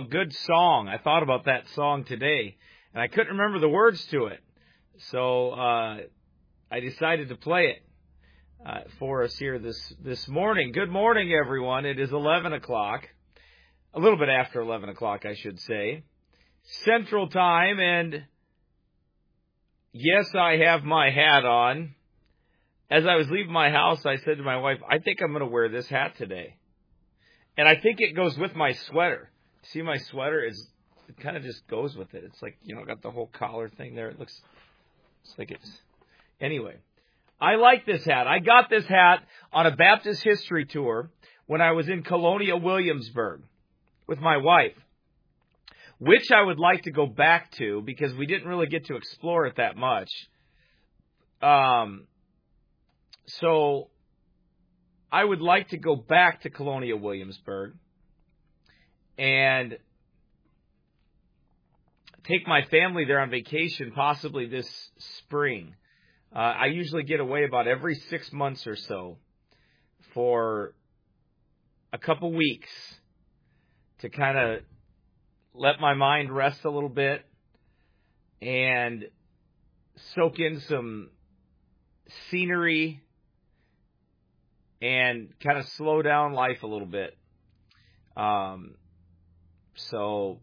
good song. I thought about that song today, and I couldn't remember the words to it. So I decided to play it for us here this morning. Good morning, everyone. It is 11 o'clock, a little bit after 11 o'clock, I should say, Central Time, and yes, I have my hat on. As I was leaving my house, I said to my wife, I think I'm going to wear this hat today. And I think it goes with my sweater. See, my sweater it kind of just goes with it. It's like, got the whole collar thing there. It looks like it's... Anyway, I like this hat. I got this hat on a Baptist history tour when I was in Colonial Williamsburg with my wife, which I would like to go back to because we didn't really get to explore it that much. So I would like to go back to Colonial Williamsburg and take my family there on vacation, possibly this spring. I usually get away about every 6 months or so for a couple weeks to kind of let my mind rest a little bit and soak in some scenery and kind of slow down life a little bit. So,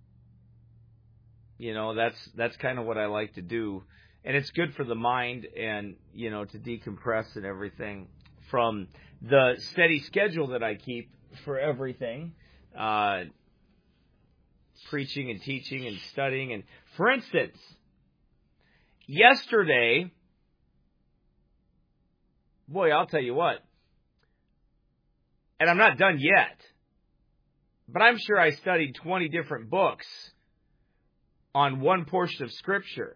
that's kind of what I like to do. And it's good for the mind and, to decompress and everything from the steady schedule that I keep for everything. Preaching and teaching and studying. And for instance, yesterday, boy, I'll tell you what, and I'm not done yet, but I'm sure I studied 20 different books on one portion of Scripture.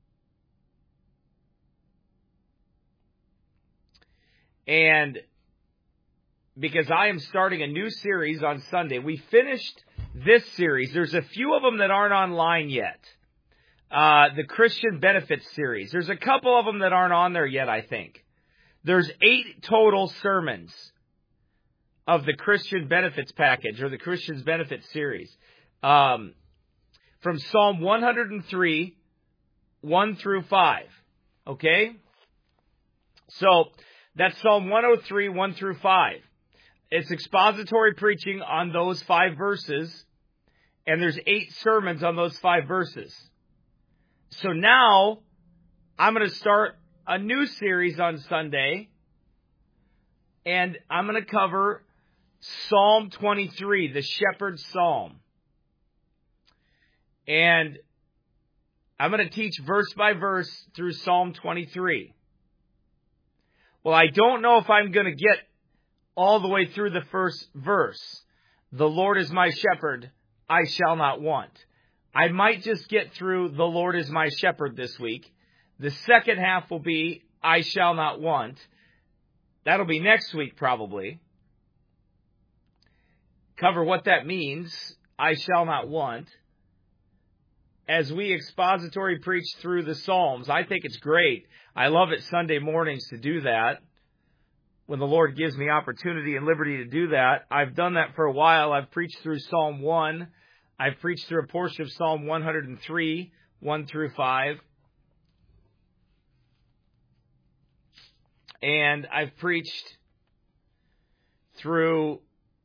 And because I am starting a new series on Sunday, we finished this series. There's a few of them that aren't online yet. The Christian Benefits series. There's a couple of them that aren't on there yet, I think. There's 8 total sermons of the Christian Benefits package, or the Christian Benefits series. From Psalm 103, 1 through 5. Okay? So, that's Psalm 103, 1 through 5. It's expository preaching on those 5 verses, and there's 8 sermons on those 5 verses. So now, I'm going to start a new series on Sunday, and I'm going to cover Psalm 23, the Shepherd's Psalm. And I'm going to teach verse by verse through Psalm 23. Well, I don't know if I'm going to get all the way through the first verse. The Lord is my shepherd, I shall not want. I might just get through the Lord is my shepherd this week. The second half will be I shall not want. That'll be next week probably. Cover what that means, I shall not want. As we expository preach through the Psalms, I think it's great. I love it Sunday mornings to do that. When the Lord gives me opportunity and liberty to do that. I've done that for a while. I've preached through Psalm 1. I've preached through a portion of Psalm 103, 1 through 5. And I've preached through,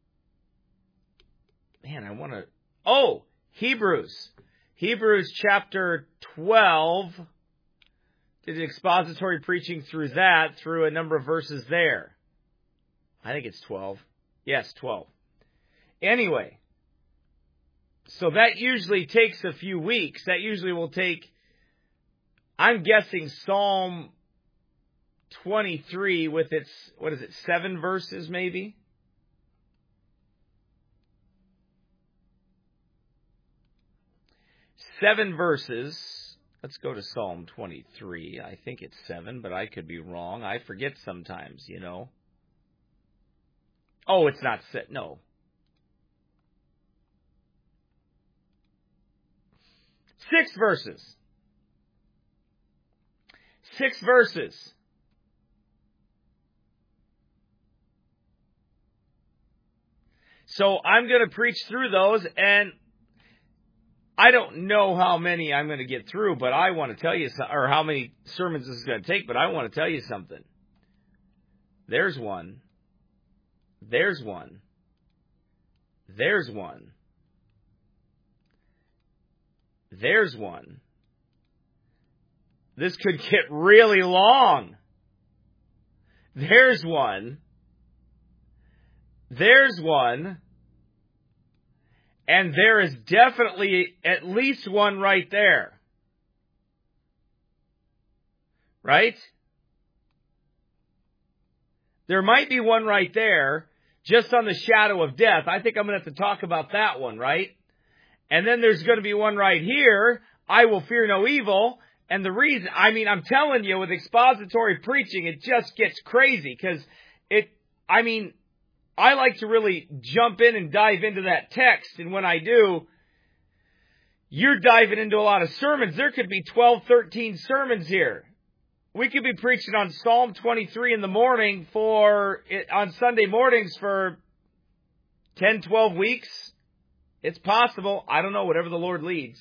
Hebrews. Hebrews chapter 12. Did expository preaching through that, through a number of verses there. I think it's 12. Yes, 12. Anyway, so that usually takes a few weeks. That usually will take, I'm guessing, Psalm 23 with its, 7 verses maybe? Seven verses. Let's go to Psalm 23. I think it's 7, but I could be wrong. I forget sometimes, Oh, it's not set. No. 6 verses. 6 verses. So I'm going to preach through those, and I don't know how many I'm going to get through, but I want to tell you, or how many sermons this is going to take, but I want to tell you something. There's one. There's one. There's one. There's one. This could get really long. There's one. There's one. And there is definitely at least one right there. Right? There might be one right there, just on the shadow of death. I think I'm going to have to talk about that one, right? And then there's going to be one right here, I will fear no evil. And the reason, I'm telling you, with expository preaching, it just gets crazy, because I like to really jump in and dive into that text, and when I do, you're diving into a lot of sermons. There could be 12, 13 sermons here. We could be preaching on Psalm 23 in the morning on Sunday mornings for 10, 12 weeks. It's possible. I don't know, whatever the Lord leads.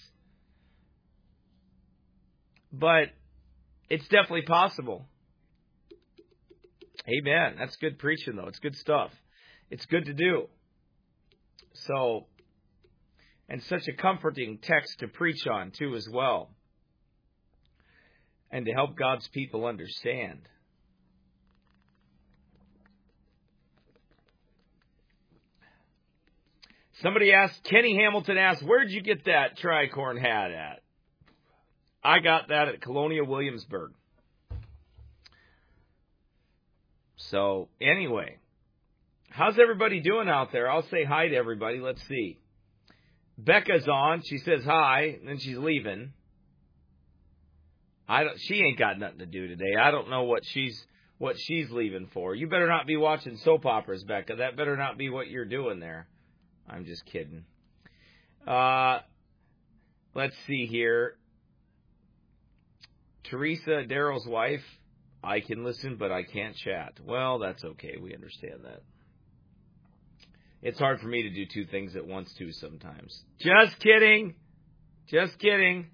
But it's definitely possible. Amen. That's good preaching, though. It's good stuff. It's good to do. So, and such a comforting text to preach on, too, as well. And to help God's people understand. Kenny Hamilton asked, where'd you get that tricorn hat at? I got that at Colonial Williamsburg. So, anyway, how's everybody doing out there? I'll say hi to everybody. Let's see. Becca's on. She says hi, and then she's leaving. She ain't got nothing to do today. I don't know what she's leaving for. You better not be watching soap operas, Becca. That better not be what you're doing there. I'm just kidding. Let's see here. Teresa, Daryl's wife, I can listen, but I can't chat. Well, that's okay. We understand that. It's hard for me to do two things at once, too, sometimes. Just kidding. Just kidding.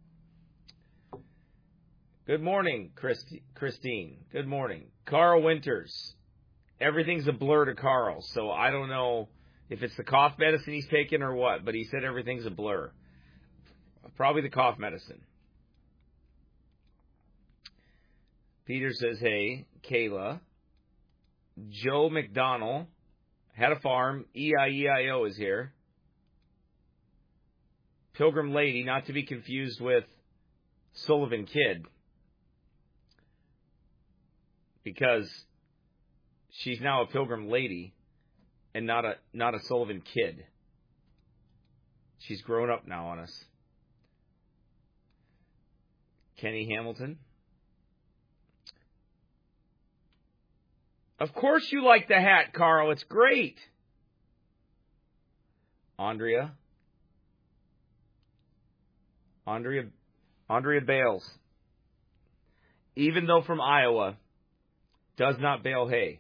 Good morning, Christine. Good morning. Carl Winters. Everything's a blur to Carl, so I don't know if it's the cough medicine he's taking or what, but he said everything's a blur. Probably the cough medicine. Peter says, hey, Kayla. Joe McDonald had a farm. EIEIO is here. Pilgrim Lady, not to be confused with Sullivan Kid, because she's now a Pilgrim Lady and not a Sullivan Kid. She's grown up now on us. Kenny Hamilton. Of course you like the hat, Carl. It's great. Andrea Bales. Even though from Iowa, does not bale hay.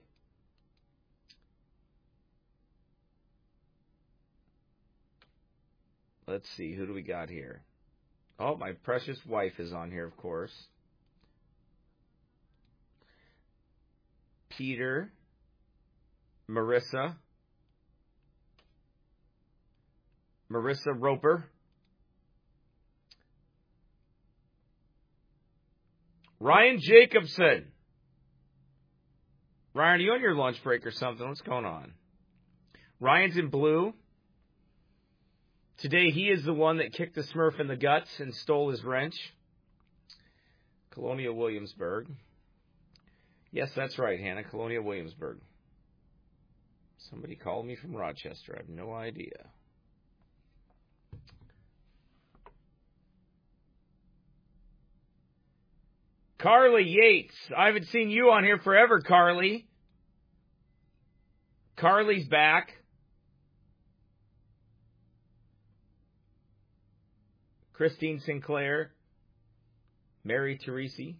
Let's see, who do we got here? Oh, my precious wife is on here, of course. Peter, Marissa Roper, Ryan Jacobson. Ryan, are you on your lunch break or something? What's going on? Ryan's in blue. Today he is the one that kicked the Smurf in the guts and stole his wrench. Colonial Williamsburg. Yes, that's right, Hannah. Colonial Williamsburg. Somebody called me from Rochester. I have no idea. Carly Yates. I haven't seen you on here forever, Carly. Carly's back. Christine Sinclair. Mary Teresi.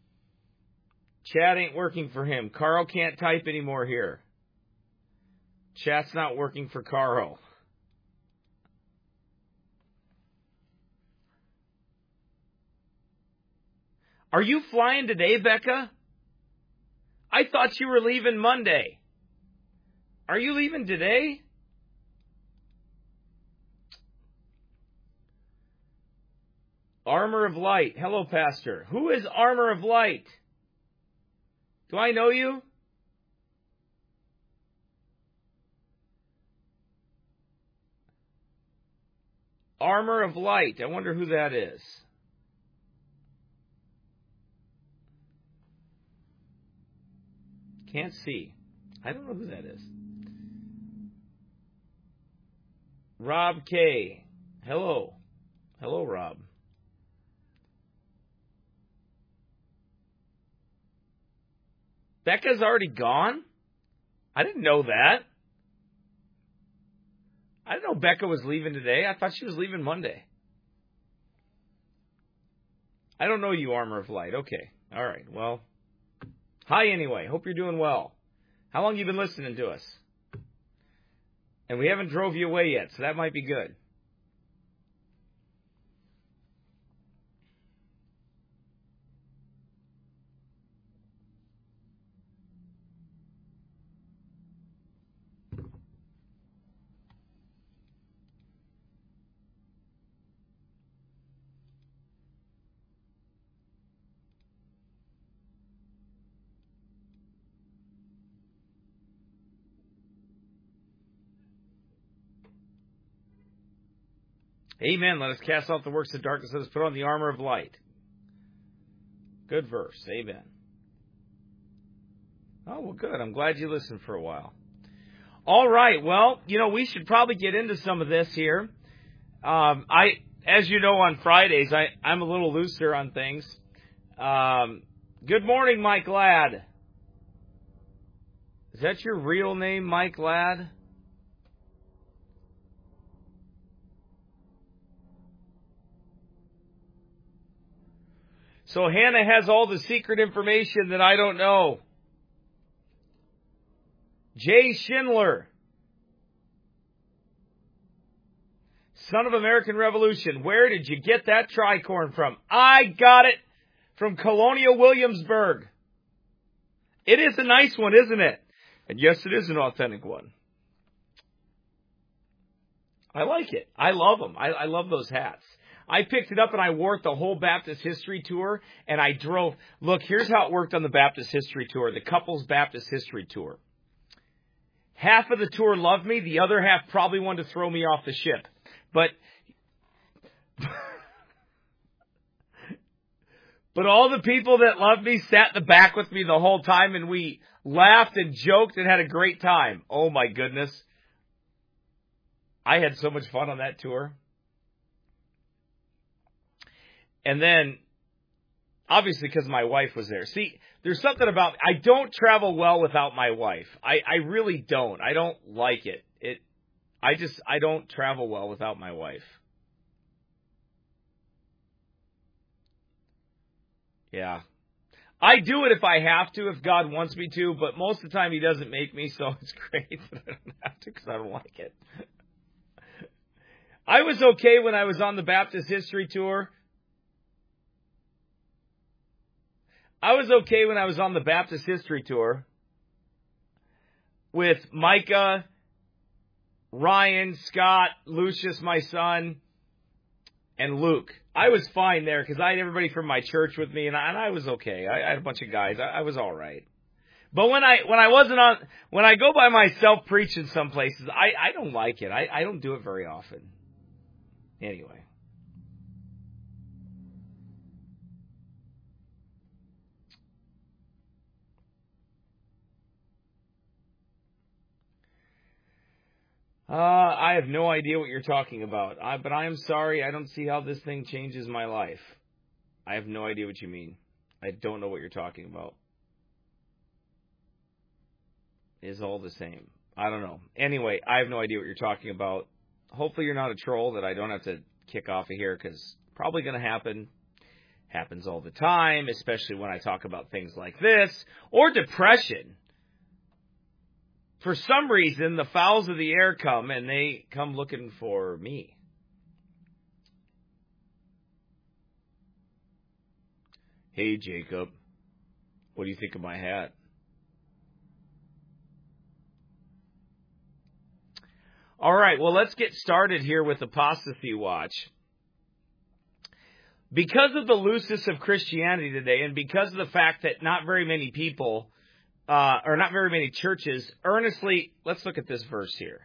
Chat ain't working for him. Carl can't type anymore here. Chat's not working for Caro. Are you flying today, Becca? I thought you were leaving Monday. Are you leaving today? Armor of Light. Hello, Pastor. Who is Armor of Light? Do I know you? Armor of Light. I wonder who that is. Can't see. I don't know who that is. Rob K. Hello. Hello, Rob. Becca's already gone? I didn't know that. I didn't know Becca was leaving today. I thought she was leaving Monday. I don't know you, Armor of Light. Okay. All right. Well, hi anyway. Hope you're doing well. How long have you been listening to us? And we haven't drove you away yet, so that might be good. Amen. Let us cast off the works of darkness. Let us put on the armor of light. Good verse. Amen. Oh, well, good. I'm glad you listened for a while. All right. Well, we should probably get into some of this here. As you know, on Fridays, I'm a little looser on things. Good morning, Mike Ladd. Is that your real name, Mike Ladd? So Hannah has all the secret information that I don't know. Jay Schindler, son of American Revolution. Where did you get that tricorn from? I got it from Colonial Williamsburg. It is a nice one, isn't it? And yes, it is an authentic one. I like it. I love them. I love those hats. I picked it up and I wore it the whole Baptist History Tour, and I drove. Look, here's how it worked on the Baptist History Tour, the Couples Baptist History Tour. Half of the tour loved me. The other half probably wanted to throw me off the ship. But all the people that loved me sat in the back with me the whole time, and we laughed and joked and had a great time. Oh, my goodness. I had so much fun on that tour. And then, obviously, because my wife was there. See, there's something about, I don't travel well without my wife. I really don't. I don't like it. I don't travel well without my wife. Yeah. I do it if I have to, if God wants me to, but most of the time He doesn't make me, so it's great that I don't have to because I don't like it. I was okay when I was on the Baptist History Tour. I was okay when I was on the Baptist History Tour with Micah, Ryan, Scott, Lucius, my son, and Luke. I was fine there because I had everybody from my church with me, and I was okay. I had a bunch of guys. I was all right. But when I go by myself preaching some places, I don't like it. I don't do it very often. Anyway. I have no idea what you're talking about. But I am sorry. I don't see how this thing changes my life. I have no idea what you mean. I don't know what you're talking about. It's all the same. I don't know. Anyway, I have no idea what you're talking about. Hopefully you're not a troll that I don't have to kick off of here, because probably going to happen. Happens all the time, especially when I talk about things like this or depression. for some reason, the fowls of the air come, and they come looking for me. Hey, Jacob, what do you think of my hat? All right, well, let's get started here with Apostasy Watch. Because of the looseness of Christianity today, and because of the fact that not very many people, or not very many churches, earnestly, let's look at this verse here.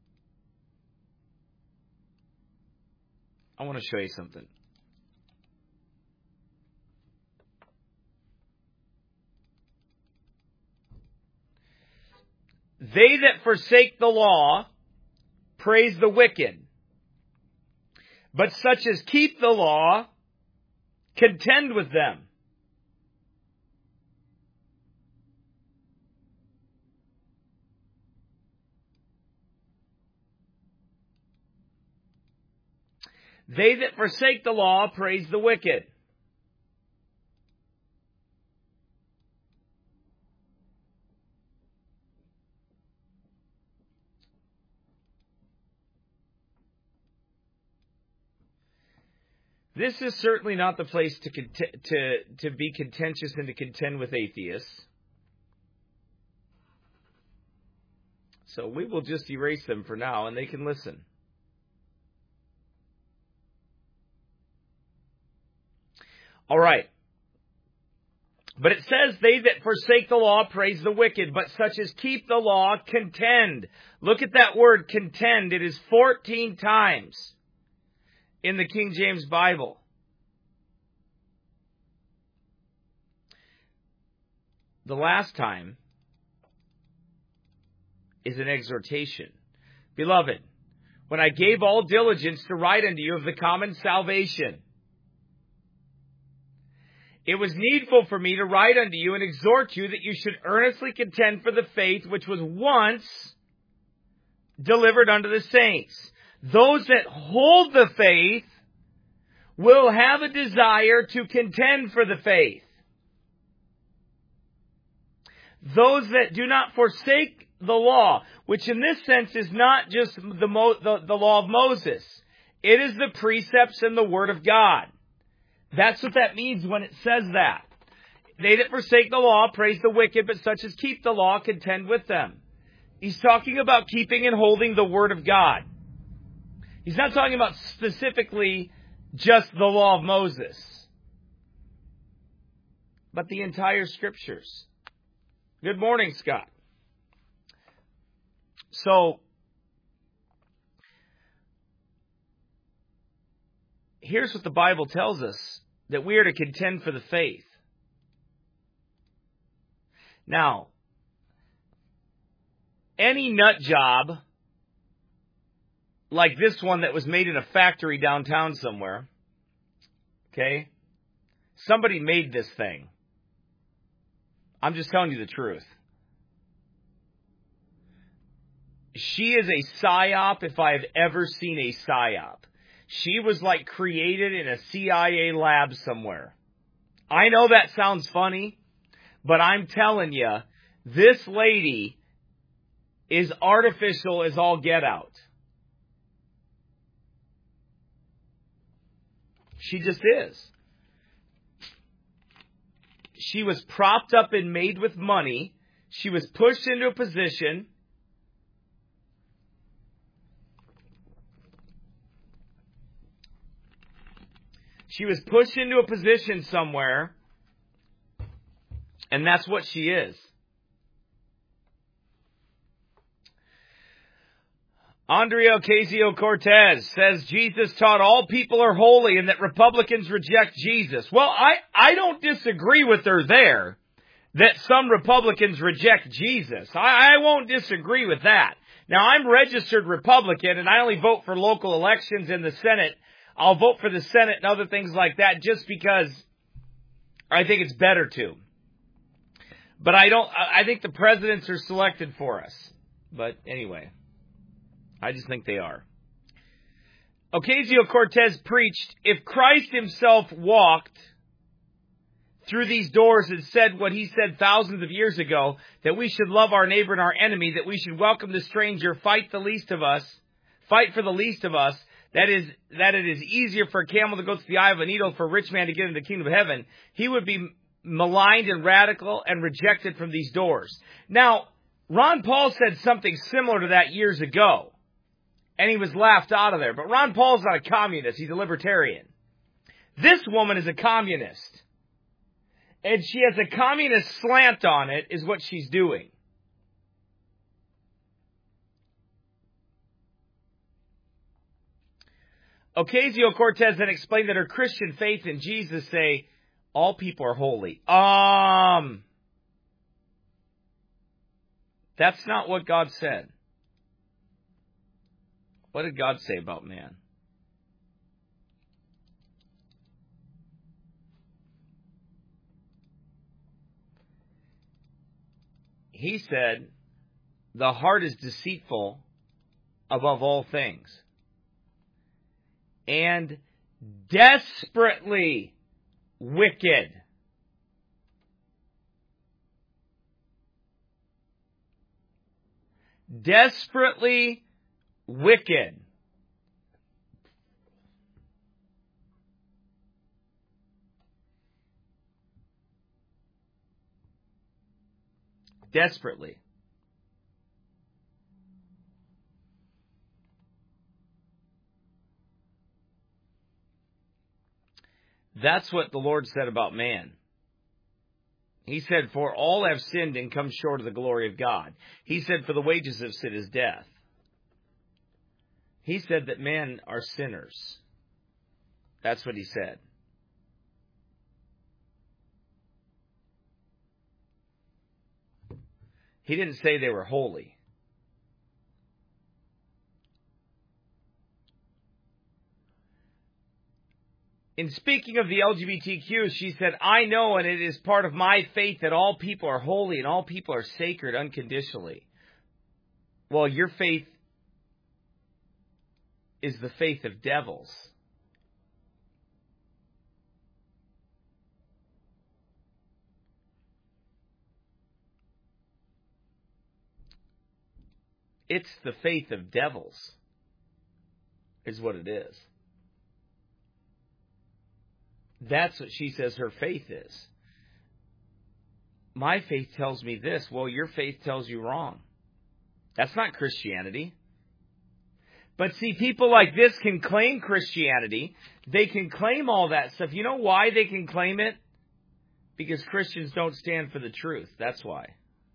I want to show you something. They that forsake the law praise the wicked, but such as keep the law contend with them. They that forsake the law praise the wicked. This is certainly not the place to be contentious and to contend with atheists. So we will just erase them for now, and they can listen. All right. But it says, they that forsake the law praise the wicked, but such as keep the law contend. Look at that word, contend. It is 14 times in the King James Bible. The last time is an exhortation. Beloved, when I gave all diligence to write unto you of the common salvation, it was needful for me to write unto you and exhort you that you should earnestly contend for the faith which was once delivered unto the saints. Those that hold the faith will have a desire to contend for the faith. Those that do not forsake the law, which in this sense is not just the law of Moses. It is the precepts and the Word of God. That's what that means when it says that. They that forsake the law praise the wicked, but such as keep the law contend with them. He's talking about keeping and holding the Word of God. He's not talking about specifically just the law of Moses, but the entire Scriptures. Good morning, Scott. So, here's what the Bible tells us, that we are to contend for the faith. Now, any nut job like this one that was made in a factory downtown somewhere, okay? Somebody made this thing. I'm just telling you the truth. She is a psyop if I have ever seen a psyop. She was like created in a CIA lab somewhere. I know that sounds funny, but I'm telling you, this lady is artificial as all get out. She just is. She was propped up and made with money. She was pushed into a position. She was pushed into a position somewhere, and that's what she is. Andrea Ocasio-Cortez says Jesus taught all people are holy and that Republicans reject Jesus. Well, I don't disagree with her there, that some Republicans reject Jesus. I won't disagree with that. Now, I'm registered Republican, and I only vote for local elections in the Senate. I'll vote for the Senate and other things like that just because I think it's better to. But I think the presidents are selected for us. But anyway, I just think they are. Ocasio-Cortez preached, if Christ himself walked through these doors and said what he said thousands of years ago, that we should love our neighbor and our enemy, that we should welcome the stranger, fight for the least of us, that it is easier for a camel to go through the eye of a needle for a rich man to get into the kingdom of heaven, he would be maligned and radical and rejected from these doors. Now, Ron Paul said something similar to that years ago, and he was laughed out of there. But Ron Paul's not a communist. He's a libertarian. This woman is a communist. And she has a communist slant on it, is what she's doing. Ocasio-Cortez then explained that her Christian faith in Jesus say, all people are holy. That's not what God said. What did God say about man? He said, the heart is deceitful above all things and desperately wicked. Desperately wicked. Desperately. That's what the Lord said about man. He said, for all have sinned and come short of the glory of God. He said, for the wages of sin is death. He said that men are sinners. That's what he said. He didn't say they were holy. In speaking of the LGBTQ, she said, I know and it is part of my faith that all people are holy and all people are sacred unconditionally. Well, your faith is the faith of devils. It's the faith of devils, is what it is. That's what she says her faith is. My faith tells me this. Well, your faith tells you wrong. That's not Christianity. But see, people like this can claim Christianity. They can claim all that stuff. You know why they can claim it? Because Christians don't stand for the truth. That's why.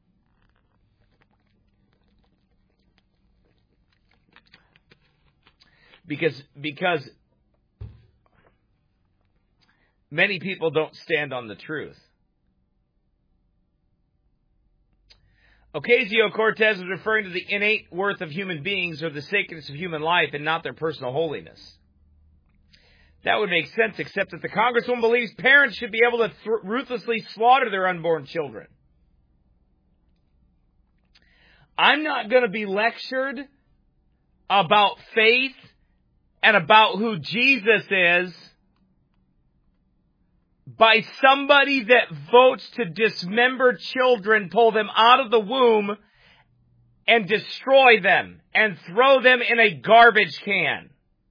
Because many people don't stand on the truth. Ocasio-Cortez was referring to the innate worth of human beings or the sacredness of human life and not their personal holiness. That would make sense, except that the Congresswoman believes parents should be able to ruthlessly slaughter their unborn children. I'm not going to be lectured about faith and about who Jesus is by somebody that votes to dismember children, pull them out of the womb, and destroy them, and throw them in a garbage can.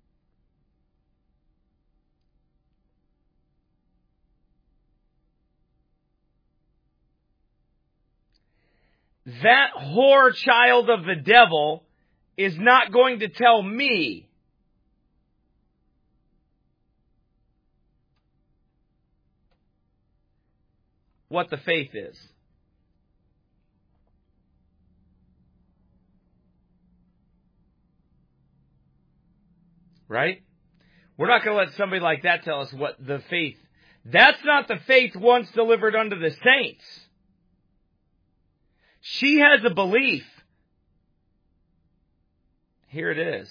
That whore child of the devil is not going to tell me what the faith is. Right? We're not going to let somebody like that tell us what the faith. That's not the faith once delivered unto the saints. She has a belief. Here it is.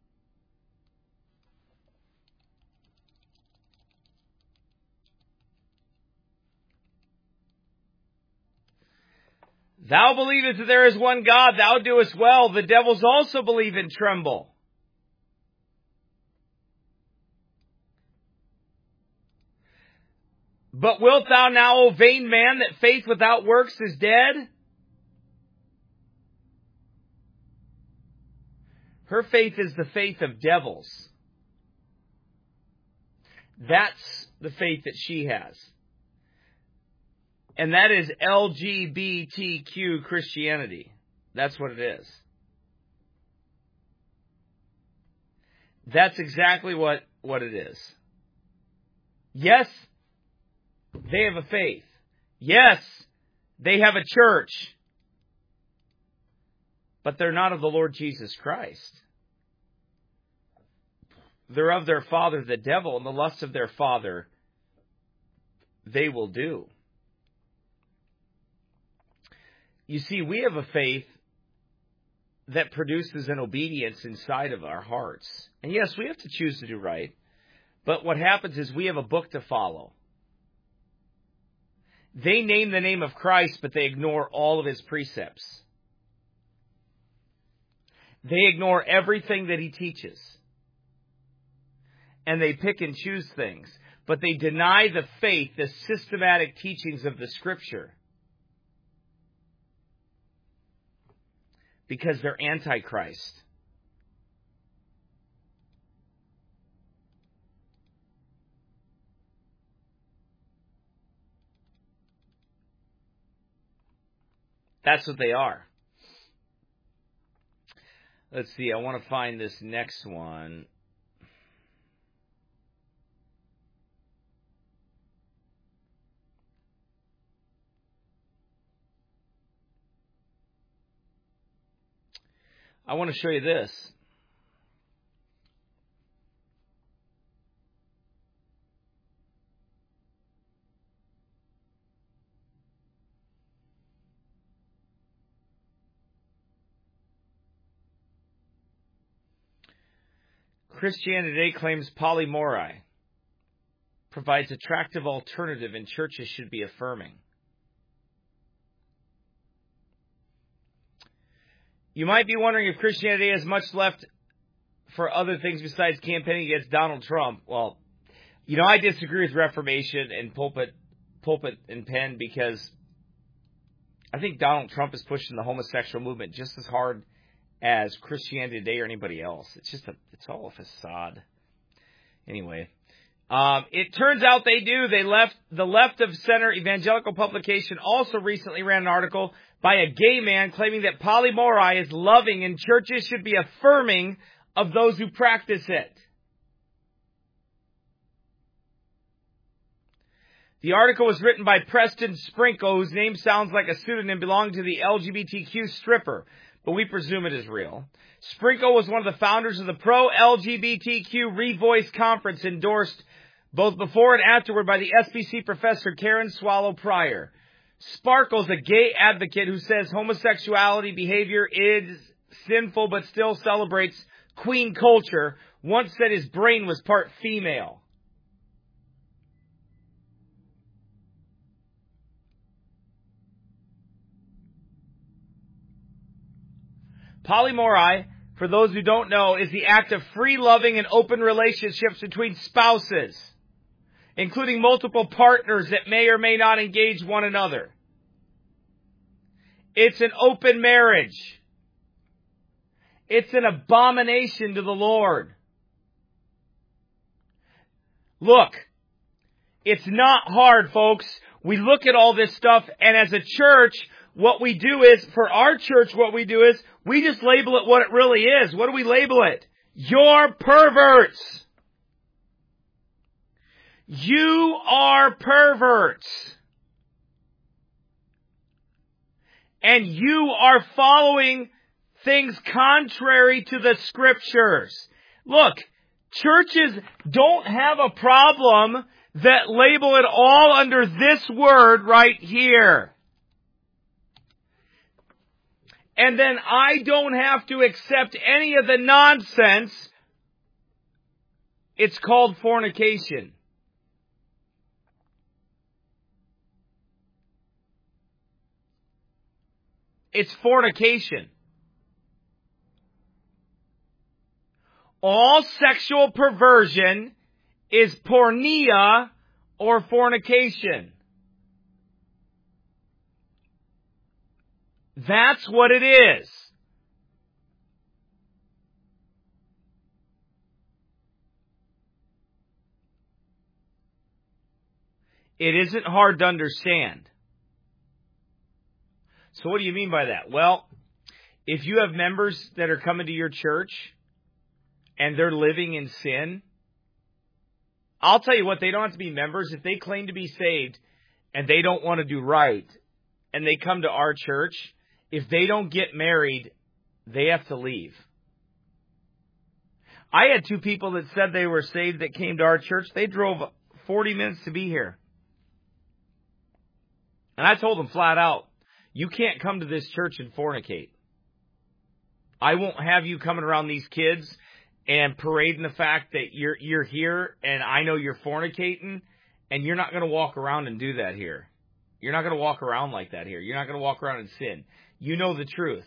Thou believest that there is one God, thou doest well. The devils also believe and tremble. But wilt thou now, O vain man, that faith without works is dead? Her faith is the faith of devils. That's the faith that she has. And that is LGBTQ Christianity. That's what it is. That's exactly what it is. Yes, they have a faith. Yes, they have a church. But they're not of the Lord Jesus Christ. They're of their father, the devil, and the lust of their father they will do. You see, we have a faith that produces an obedience inside of our hearts. And yes, we have to choose to do right. But what happens is we have a book to follow. They name the name of Christ, but they ignore all of his precepts. They ignore everything that he teaches. And they pick and choose things. But they deny the faith, the systematic teachings of the Scripture. Because they're antichrist. That's what they are. Let's see, I want to find this next one. I want to show you this. Christianity Today claims polymorphy provides attractive alternative and churches should be affirming. You might be wondering if Christianity has much left for other things besides campaigning against Donald Trump. Well, you know, I disagree with Reformation and pulpit and pen because I think Donald Trump is pushing the homosexual movement just as hard as Christianity Today or anybody else. It's all a facade. Anyway, it turns out they do. The Left of Center evangelical publication also recently ran an article by a gay man claiming that polymorphy is loving and churches should be affirming of those who practice it. The article was written by Preston Sprinkle, whose name sounds like a pseudonym belonging to the LGBTQ stripper, but we presume it is real. Sprinkle was one of the founders of the pro-LGBTQ Revoice Conference, endorsed both before and afterward by the SBC professor Karen Swallow Pryor. Sparkle's a gay advocate who says homosexuality behavior is sinful but still celebrates queen culture, once said his brain was part female. Polymorphy, for those who don't know, is the act of free, loving, and open relationships between spouses, including multiple partners that may or may not engage one another. It's an open marriage. It's an abomination to the Lord. Look, it's not hard, folks. We look at all this stuff, and as a church, what we do is, for our church, what we do is, we just label it what it really is. What do we label it? You're perverts. You are perverts. And you are following things contrary to the Scriptures. Look, churches don't have a problem that label it all under this word right here. And then I don't have to accept any of the nonsense. It's called fornication. It's fornication. All sexual perversion is porneia or fornication. That's what it is. It isn't hard to understand. So what do you mean by that? Well, if you have members that are coming to your church and they're living in sin, I'll tell you what, they don't have to be members. If they claim to be saved and they don't want to do right and they come to our church, if they don't get married, they have to leave. I had 2 people that said they were saved that came to our church. They drove 40 minutes to be here. And I told them flat out, you can't come to this church and fornicate. I won't have you coming around these kids and parading the fact that you're here and I know you're fornicating, and you're not going to walk around and do that here. You're not going to walk around like that here. You're not going to walk around and sin. You know the truth.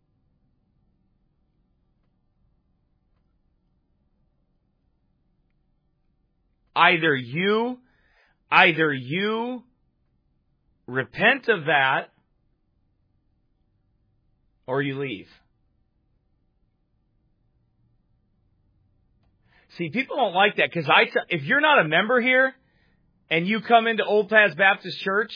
Either you repent of that, or you leave. See, people don't like that because if you're not a member here and you come into Old Paths Baptist Church,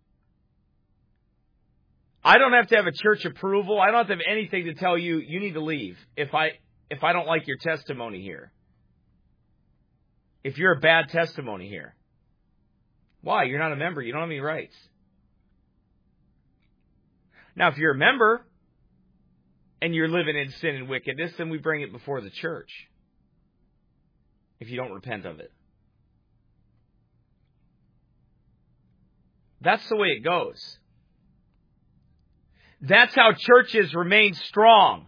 I don't have to have a church approval. I don't have to have anything to tell you you need to leave if I don't like your testimony here. If you're a bad testimony here. Why? You're not a member. You don't have any rights. Now, if you're a member and you're living in sin and wickedness, then we bring it before the church. If you don't repent of it. That's the way it goes. That's how churches remain strong.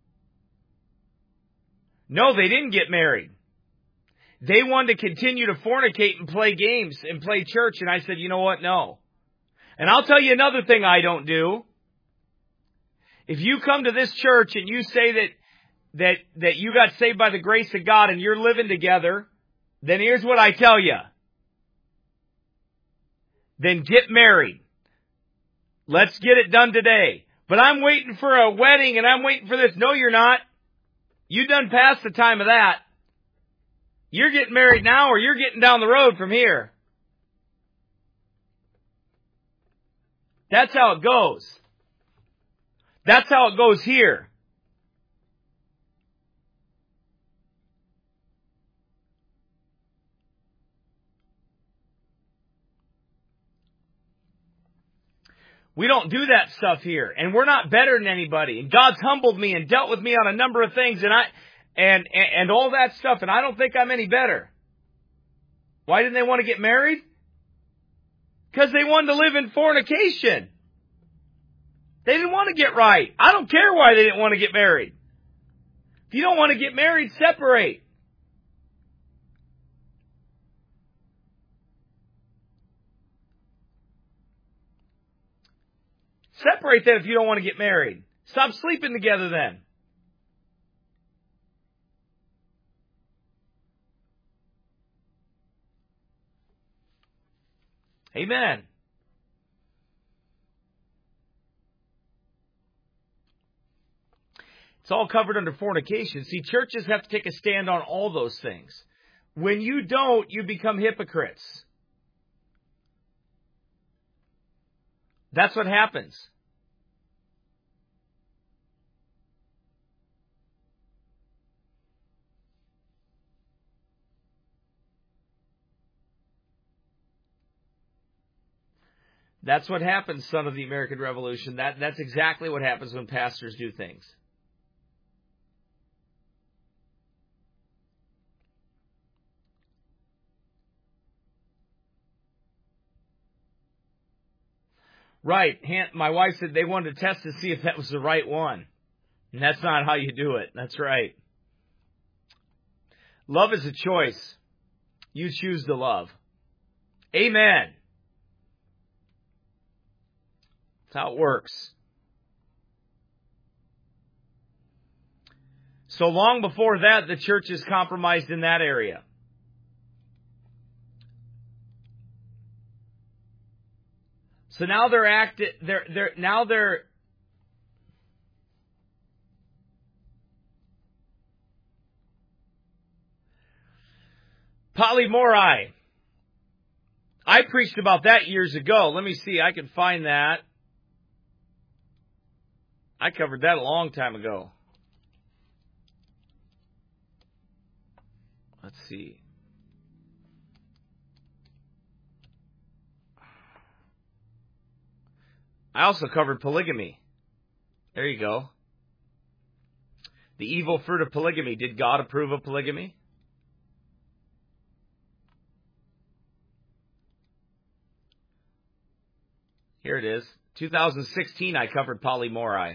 No, they didn't get married. They wanted to continue to fornicate and play games and play church. And I said, you know what? No. And I'll tell you another thing I don't do. If you come to this church and you say that you got saved by the grace of God and you're living together, then here's what I tell you. Then get married. Let's get it done today. But I'm waiting for a wedding and I'm waiting for this. No, you're not. You done past the time of that. You're getting married now or you're getting down the road from here. That's how it goes. That's how it goes here. We don't do that stuff here, and we're not better than anybody. And God's humbled me and dealt with me on a number of things, and all that stuff, and I don't think I'm any better. Why didn't they want to get married? Because they wanted to live in fornication. They didn't want to get right. I don't care why they didn't want to get married. If you don't want to get married, separate. Separate then if you don't want to get married. Stop sleeping together then. Amen. It's all covered under fornication. See, churches have to take a stand on all those things. When you don't, you become hypocrites. That's what happens. That's what happens, son of the American Revolution. That's exactly what happens when pastors do things. Right. My wife said they wanted to test to see if that was the right one. And that's not how you do it. That's right. Love is a choice. You choose to love. Amen. That's how it works. So long before that, the church is compromised in that area. So now they're polymorphi. I preached about that years ago. Let me see. I can find that. I covered that a long time ago. Let's see. I also covered polygamy. There you go. The evil fruit of polygamy. Did God approve of polygamy? Here it is. 2016, I covered polymorphi.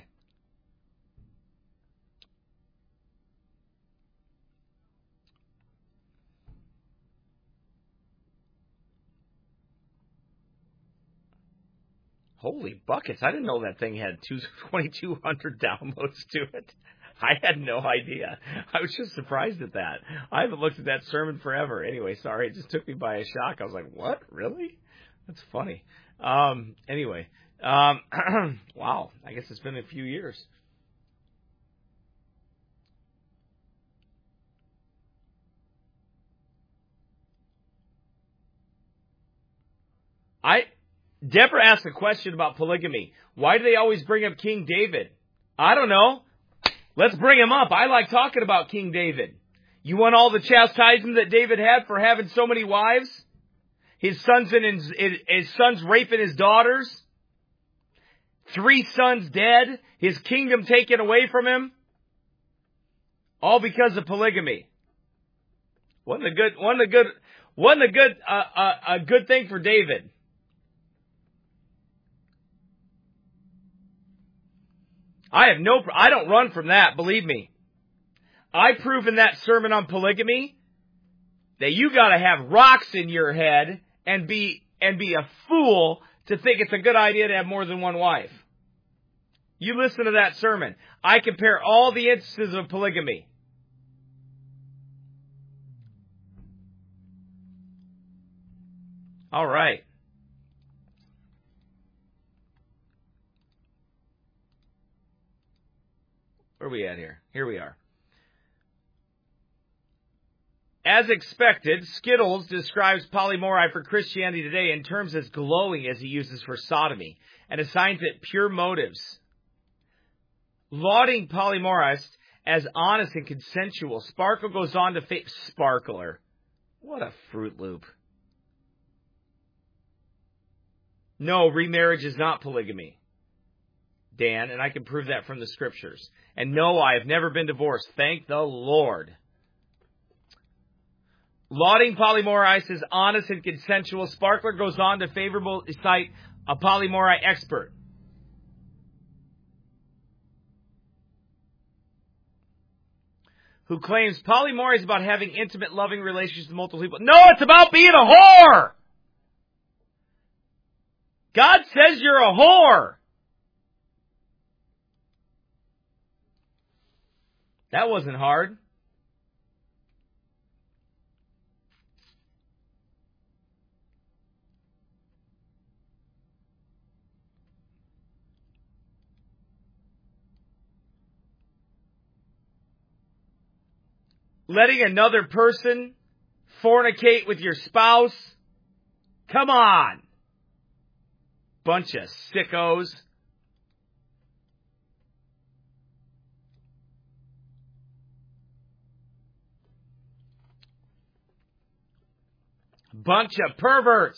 Holy buckets. I didn't know that thing had 2,200 downloads to it. I had no idea. I was just surprised at that. I haven't looked at that sermon forever. Anyway, sorry. It just took me by a shock. I was like, what? Really? That's funny. Anyway. Wow. I guess it's been a few years. Deborah asked a question about polygamy. Why do they always bring up King David? I don't know. Let's bring him up. I like talking about King David. You want all the chastisement that David had for having so many wives? His sons raping his daughters? 3 sons dead? His kingdom taken away from him? All because of polygamy. Wasn't a good thing for David. I don't run from that, believe me. I prove in that sermon on polygamy that you gotta have rocks in your head and be a fool to think it's a good idea to have more than one wife. You listen to that sermon. I compare all the instances of polygamy. All right. Where are we at here? Here we are. As expected, Skittles describes polymorphi for Christianity today in terms as glowing as he uses for sodomy and assigns it pure motives. Lauding polymorphists as honest and consensual, Sparkle goes on to Sparkler. What a Fruit Loop. No, remarriage is not polygamy, Dan, and I can prove that from the scriptures. And no, I have never been divorced. Thank the Lord. Lauding polymorphi as honest and consensual, Sparkler goes on to favorably cite a polymorphi expert. Who claims polymorphy is about having intimate, loving relationships with multiple people. No, it's about being a whore! God says you're a whore! That wasn't hard. Letting another person fornicate with your spouse? Come on! Bunch of sickos. Bunch of perverts.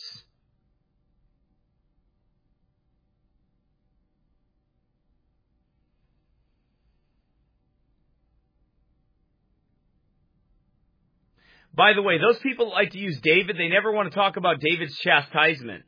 By the way, those people that like to use David, they never want to talk about David's chastisement.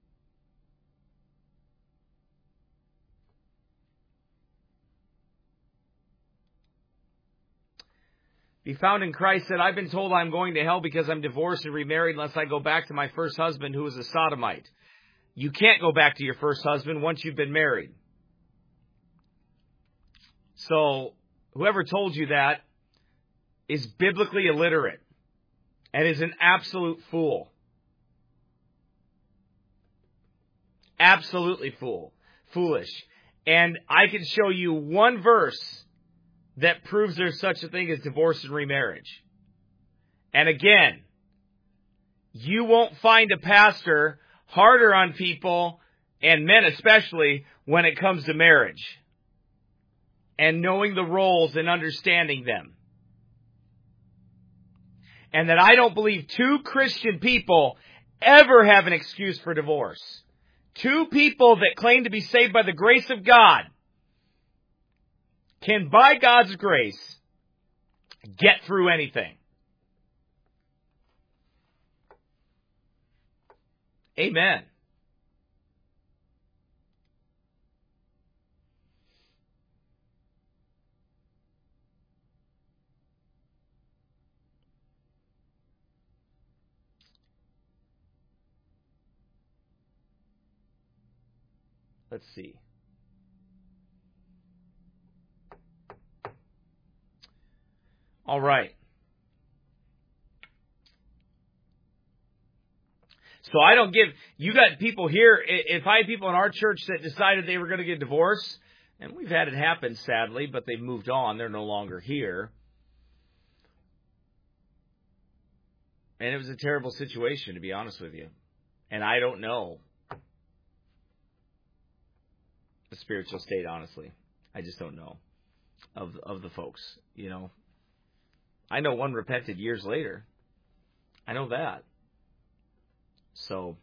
Be found in Christ said, I've been told I'm going to hell because I'm divorced and remarried unless I go back to my first husband who was a sodomite. You can't go back to your first husband once you've been married. So, whoever told you that is biblically illiterate and is an absolute fool. Absolutely foolish. And I can show you one verse that proves there's such a thing as divorce and remarriage. And again, you won't find a pastor harder on people, and men especially, when it comes to marriage and knowing the roles and understanding them. And that I don't believe two Christian people ever have an excuse for divorce. Two people that claim to be saved by the grace of God can, by God's grace, get through anything. Amen. Let's see. All right. So I don't give, you got people here, if I had people in our church that decided they were going to get divorced, and we've had it happen sadly, but they've moved on, they're no longer here. And it was a terrible situation, to be honest with you. And I don't know the spiritual state, honestly. I just don't know of the folks, you know. I know one repented years later. I know that. So,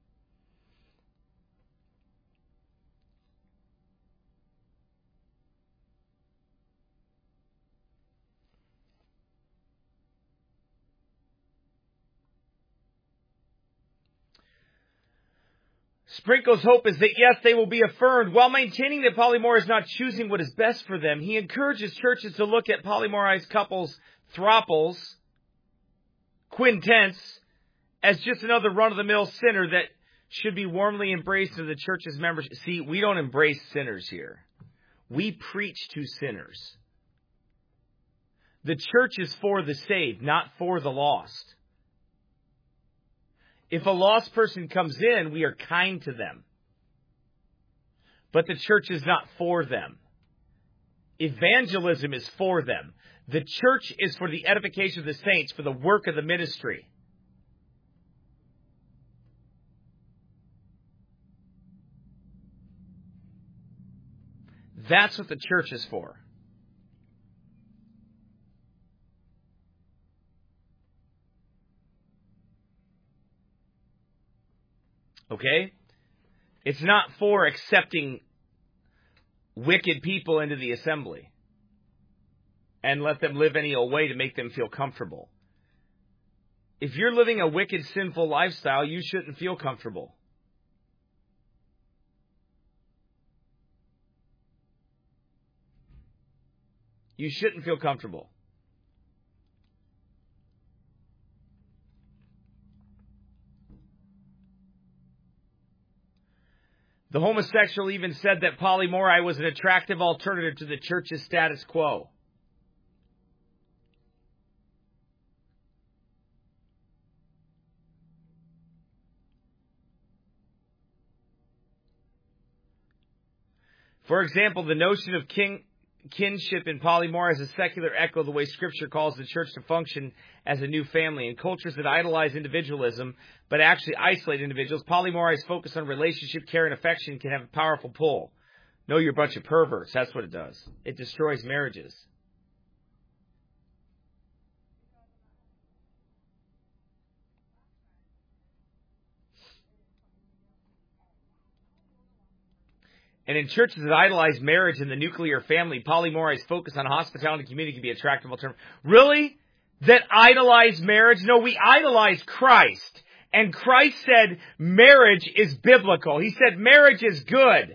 Sprinkle's hope is that, yes, they will be affirmed. While maintaining that polymorph is not choosing what is best for them, he encourages churches to look at polymorphized couples, throuples, quintets, as just another run-of-the-mill sinner that should be warmly embraced in the church's members. See, we don't embrace sinners here. We preach to sinners. The church is for the saved, not for the lost. If a lost person comes in, we are kind to them. But the church is not for them. Evangelism is for them. The church is for the edification of the saints, for the work of the ministry. That's what the church is for. Okay? It's not for accepting wicked people into the assembly and let them live any old way to make them feel comfortable. If you're living a wicked, sinful lifestyle, you shouldn't feel comfortable. You shouldn't feel comfortable. The homosexual even said that polyamory was an attractive alternative to the church's status quo. For example, the notion of kinship in polyamory is a secular echo of the way Scripture calls the church to function as a new family. In cultures that idolize individualism, but actually isolate individuals, polyamory's focus on relationship, care, and affection can have a powerful pull. No, you're a bunch of perverts. That's what it does. It destroys marriages. And in churches that idolize marriage and the nuclear family, polyamory's focus on hospitality and community can be attractive alternative. Really? That idolize marriage? No, we idolize Christ. And Christ said marriage is biblical. He said marriage is good.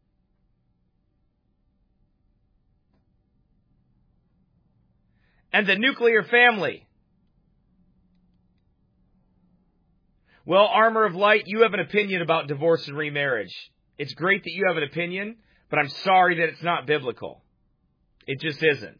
And the nuclear family. Well, Armor of Light, you have an opinion about divorce and remarriage. It's great that you have an opinion, but I'm sorry that it's not biblical. It just isn't.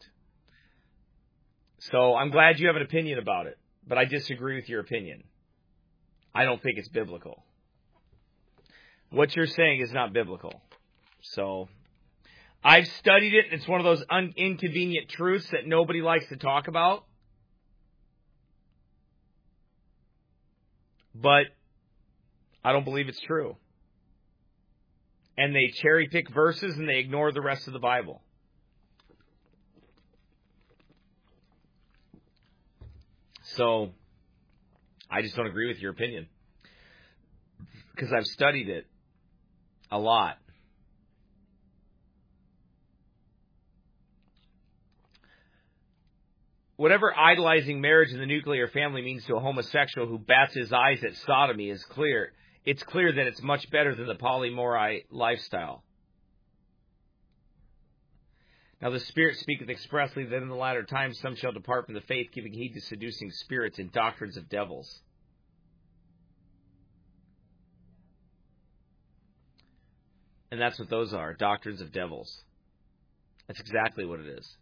So I'm glad you have an opinion about it, but I disagree with your opinion. I don't think it's biblical. what you're saying is not biblical. So, I've studied it. It's one of those inconvenient truths that nobody likes to talk about. But I don't believe it's true. And they cherry pick verses and they ignore the rest of the Bible. So, I just don't agree with your opinion. Because I've studied it a lot. Whatever idolizing marriage in the nuclear family means to a homosexual who bats his eyes at sodomy is clear. It's clear that it's much better than the polyamory lifestyle. Now the Spirit speaketh expressly that in the latter times some shall depart from the faith, giving heed to seducing spirits and doctrines of devils. And that's what those are, doctrines of devils. That's exactly what it is.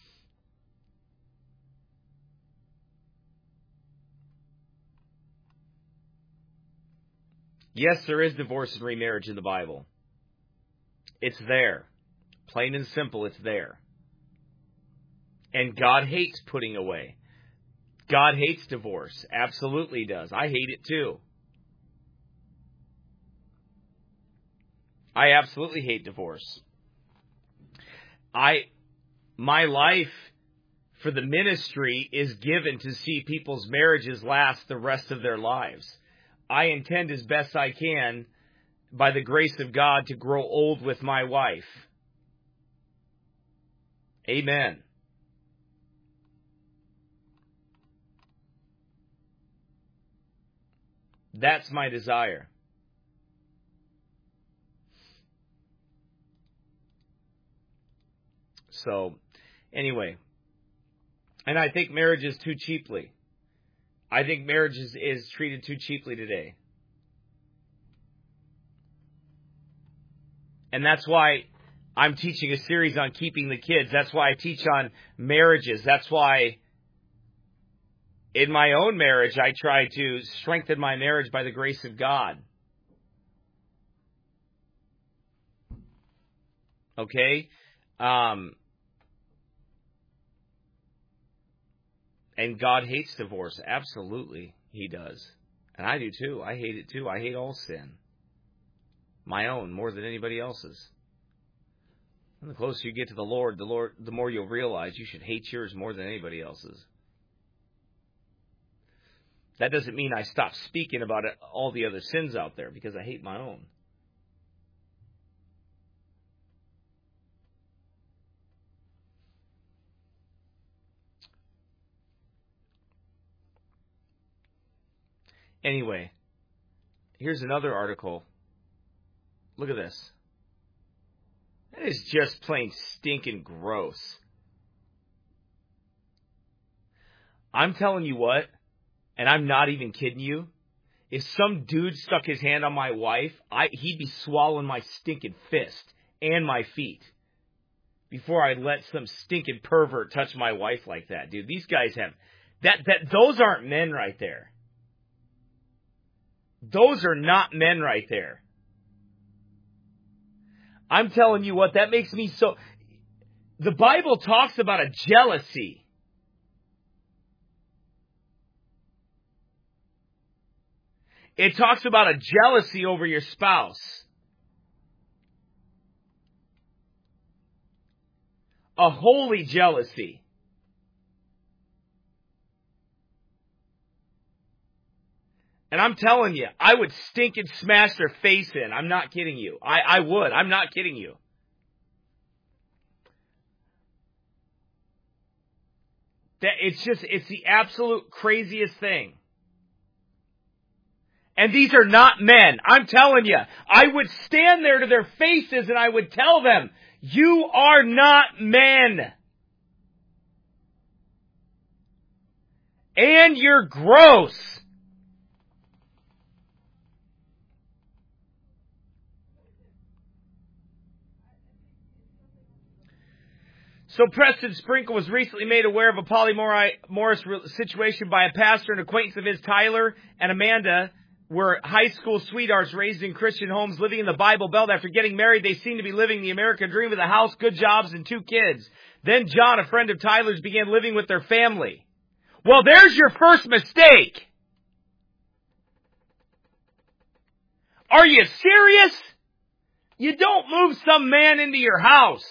Yes, there is divorce and remarriage in the Bible. It's there. Plain and simple, it's there. And God hates putting away. God hates divorce. Absolutely does. I hate it too. I absolutely hate divorce. My life for the ministry is given to see people's marriages last the rest of their lives. I intend as best I can, by the grace of God, to grow old with my wife. Amen. That's my desire. So, anyway, and I think marriage is too cheaply. I think marriage is treated too cheaply today. And that's why I'm teaching a series on keeping the kids. That's why I teach on marriages. That's why in my own marriage I try to strengthen my marriage by the grace of God. Okay? And God hates divorce. Absolutely, He does. And I do too. I hate it too. I hate all sin. My own, more than anybody else's. And the closer you get to the Lord, the more you'll realize you should hate yours more than anybody else's. That doesn't mean I stop speaking about all the other sins out there, because I hate my own. Anyway, here's another article. Look at this. That is just plain stinking gross. I'm telling you what, and I'm not even kidding you, if some dude stuck his hand on my wife, he'd be swallowing my stinking fist and my feet before I let some stinking pervert touch my wife like that, dude. These guys have those aren't men right there. Those are not men right there. I'm telling you what, that makes me so... The Bible talks about a jealousy. It talks about a jealousy over your spouse. A holy jealousy. And I'm telling you, I would stink and smash their face in. I'm not kidding you. I would. I'm not kidding you. It's the absolute craziest thing. And these are not men. I'm telling you, I would stand there to their faces and I would tell them, you are not men. And you're gross. So Preston Sprinkle was recently made aware of a polyamorous situation by a pastor and acquaintance of his, Tyler and Amanda were high school sweethearts raised in Christian homes, living in the Bible Belt. After getting married, they seemed to be living the American dream with a house, good jobs, and 2 kids. Then John, a friend of Tyler's, began living with their family. Well, there's your first mistake. Are you serious? You don't move some man into your house.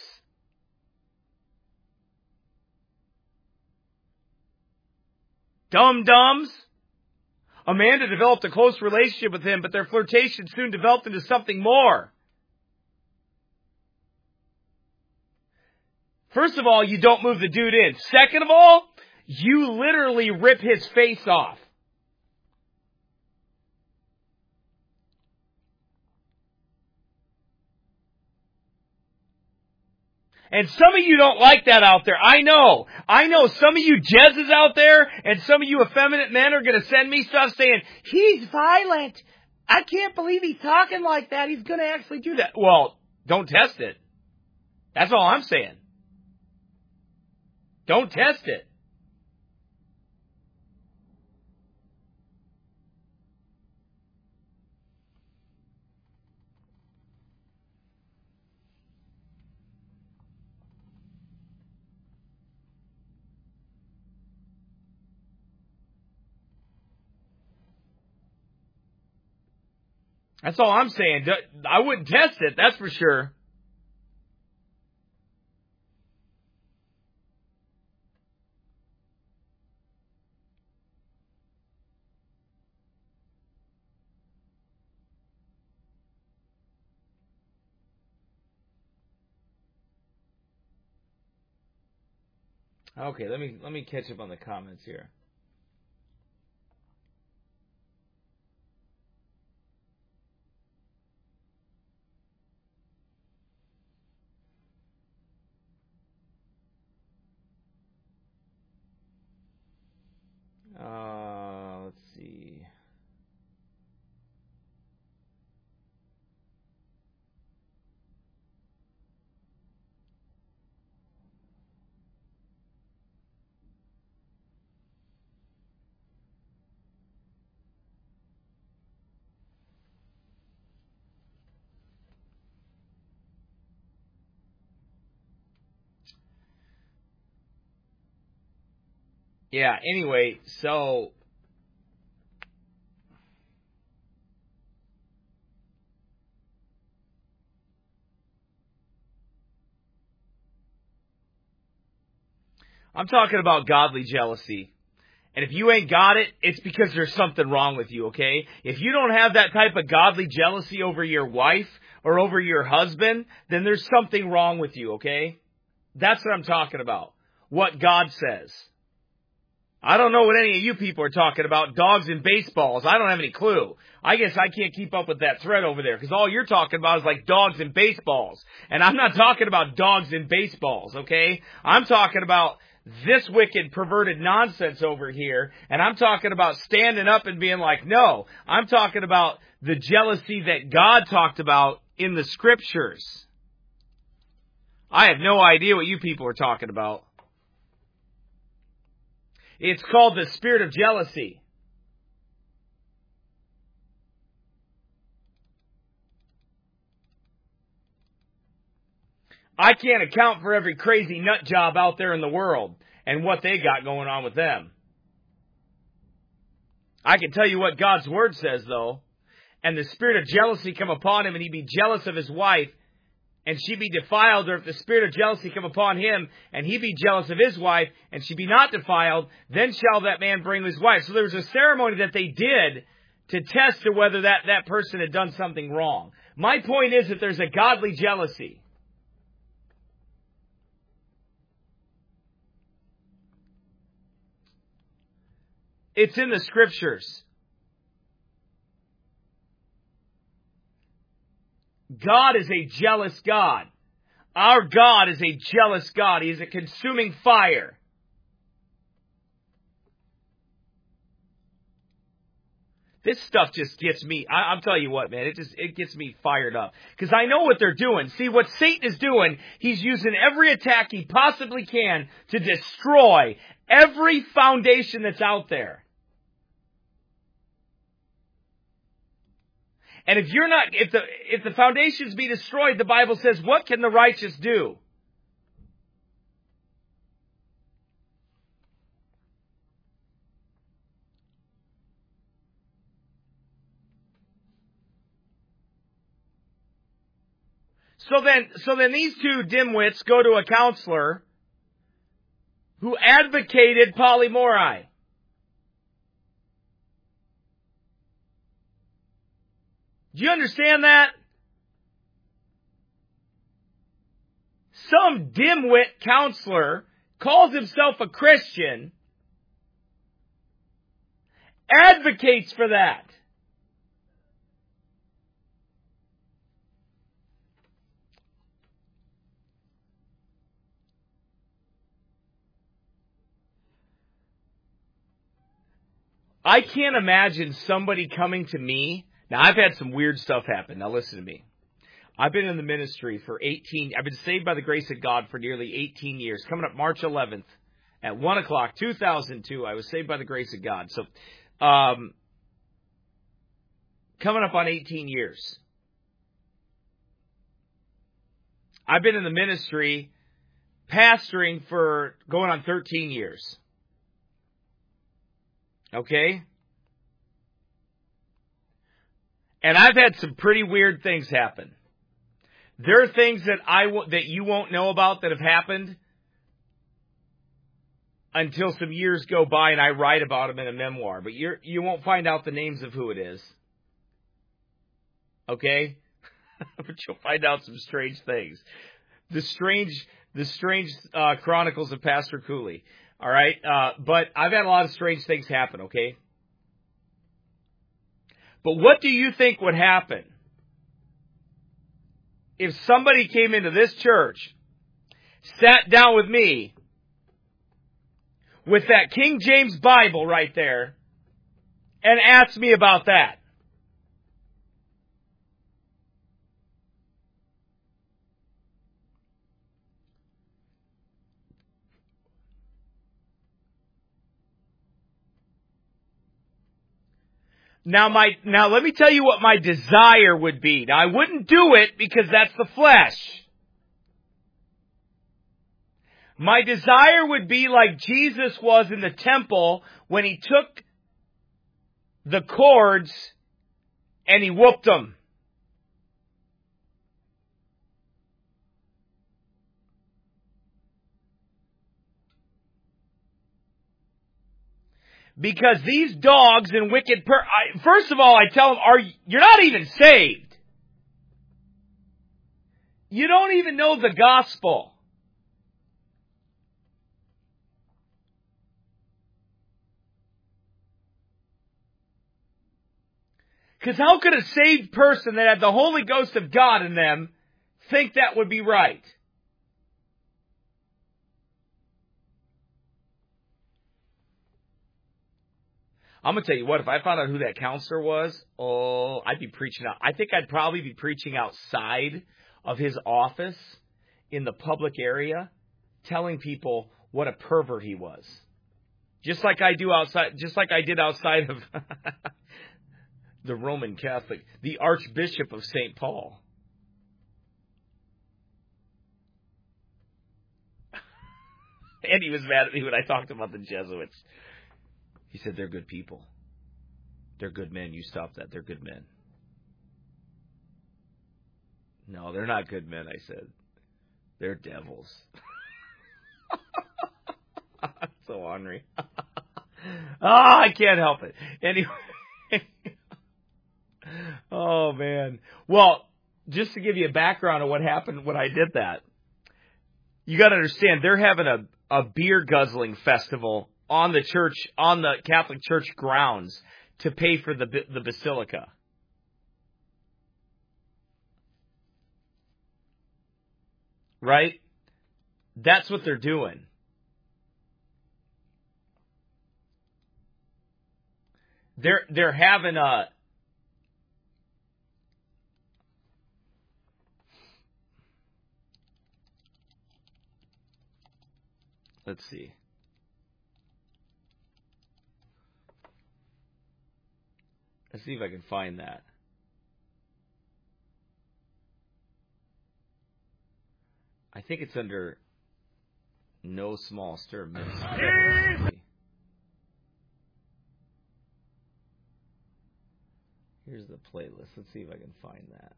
Dum-dums. Amanda developed a close relationship with him, but their flirtation soon developed into something more. First of all, you don't move the dude in. Second of all, you literally rip his face off. And some of you don't like that out there. I know some of you Jezzes out there and some of you effeminate men are going to send me stuff saying, he's violent. I can't believe he's talking like that. He's going to actually do that. Well, don't test it. That's all I'm saying. Don't test it. That's all I'm saying. I wouldn't test it, that's for sure. Okay, let me catch up on the comments here. Let's see. Yeah, anyway, so I'm talking about godly jealousy. And if you ain't got it, it's because there's something wrong with you, okay? If you don't have that type of godly jealousy over your wife or over your husband, then there's something wrong with you, okay? That's what I'm talking about. What God says. I don't know what any of you people are talking about. Dogs and baseballs. I don't have any clue. I guess I can't keep up with that thread over there because all you're talking about is like dogs and baseballs. And I'm not talking about dogs and baseballs, okay? I'm talking about this wicked, perverted nonsense over here. And I'm talking about standing up and being like, no. I'm talking about the jealousy that God talked about in the scriptures. I have no idea what you people are talking about. It's called the spirit of jealousy. I can't account for every crazy nut job out there in the world and what they got going on with them. I can tell you what God's word says, though. And the spirit of jealousy come upon him, and he be jealous of his wife, and she be defiled, or if the spirit of jealousy come upon him, and he be jealous of his wife, and she be not defiled, then shall that man bring his wife. So there was a ceremony that they did to test to whether that person had done something wrong. My point is that there's a godly jealousy. It's in the scriptures. God is a jealous God. Our God is a jealous God. He is a consuming fire. This stuff just gets me, I'm telling you what, man, it gets me fired up. Because I know what they're doing. See, what Satan is doing, he's using every attack he possibly can to destroy every foundation that's out there. And if the foundations be destroyed, the Bible says, what can the righteous do? So then these two dimwits go to a counselor who advocated polymorphy. Do you understand that? Some dimwit counselor calls himself a Christian, advocates for that. I can't imagine somebody coming to me. Now, I've had some weird stuff happen. Now, listen to me. I've been in the ministry for I've been saved by the grace of God for nearly 18 years. Coming up March 11th at 1 o'clock, 2002, I was saved by the grace of God. So, coming up on 18 years. I've been in the ministry pastoring for going on 13 years. Okay? And I've had some pretty weird things happen. There are things that you won't know about that have happened until some years go by and I write about them in a memoir. But you won't find out the names of who it is. Okay? But you'll find out some strange things. The strange chronicles of Pastor Cooley. All right? But I've had a lot of strange things happen, okay? But what do you think would happen if somebody came into this church, sat down with me, with that King James Bible right there, and asked me about that? Now let me tell you what my desire would be. Now, I wouldn't do it because that's the flesh. My desire would be like Jesus was in the temple when he took the cords and he whooped them. Because these dogs and wicked first of all, I tell them, you're not even saved. You don't even know the gospel. Because how could a saved person that had the Holy Ghost of God in them think that would be right? I'm going to tell you what, if I found out who that counselor was, I'd be preaching out. I think I'd probably be preaching outside of his office in the public area, telling people what a pervert he was. Just like I did outside of the Roman Catholic, the Archbishop of St. Paul. And he was mad at me when I talked about the Jesuits. He said, they're good people. They're good men. You stop that. They're good men. No, they're not good men, I said. They're devils. So ornery. I can't help it. Anyway. Oh, man. Well, just to give you a background of what happened when I did that, you got to understand, they're having a beer guzzling festival on the Catholic Church grounds to pay for the basilica. Right? That's what they're doing. They're having a let's see. Let's see if I can find that. think it's under no small stir of mince. Here's the playlist. Let's see if I can find that.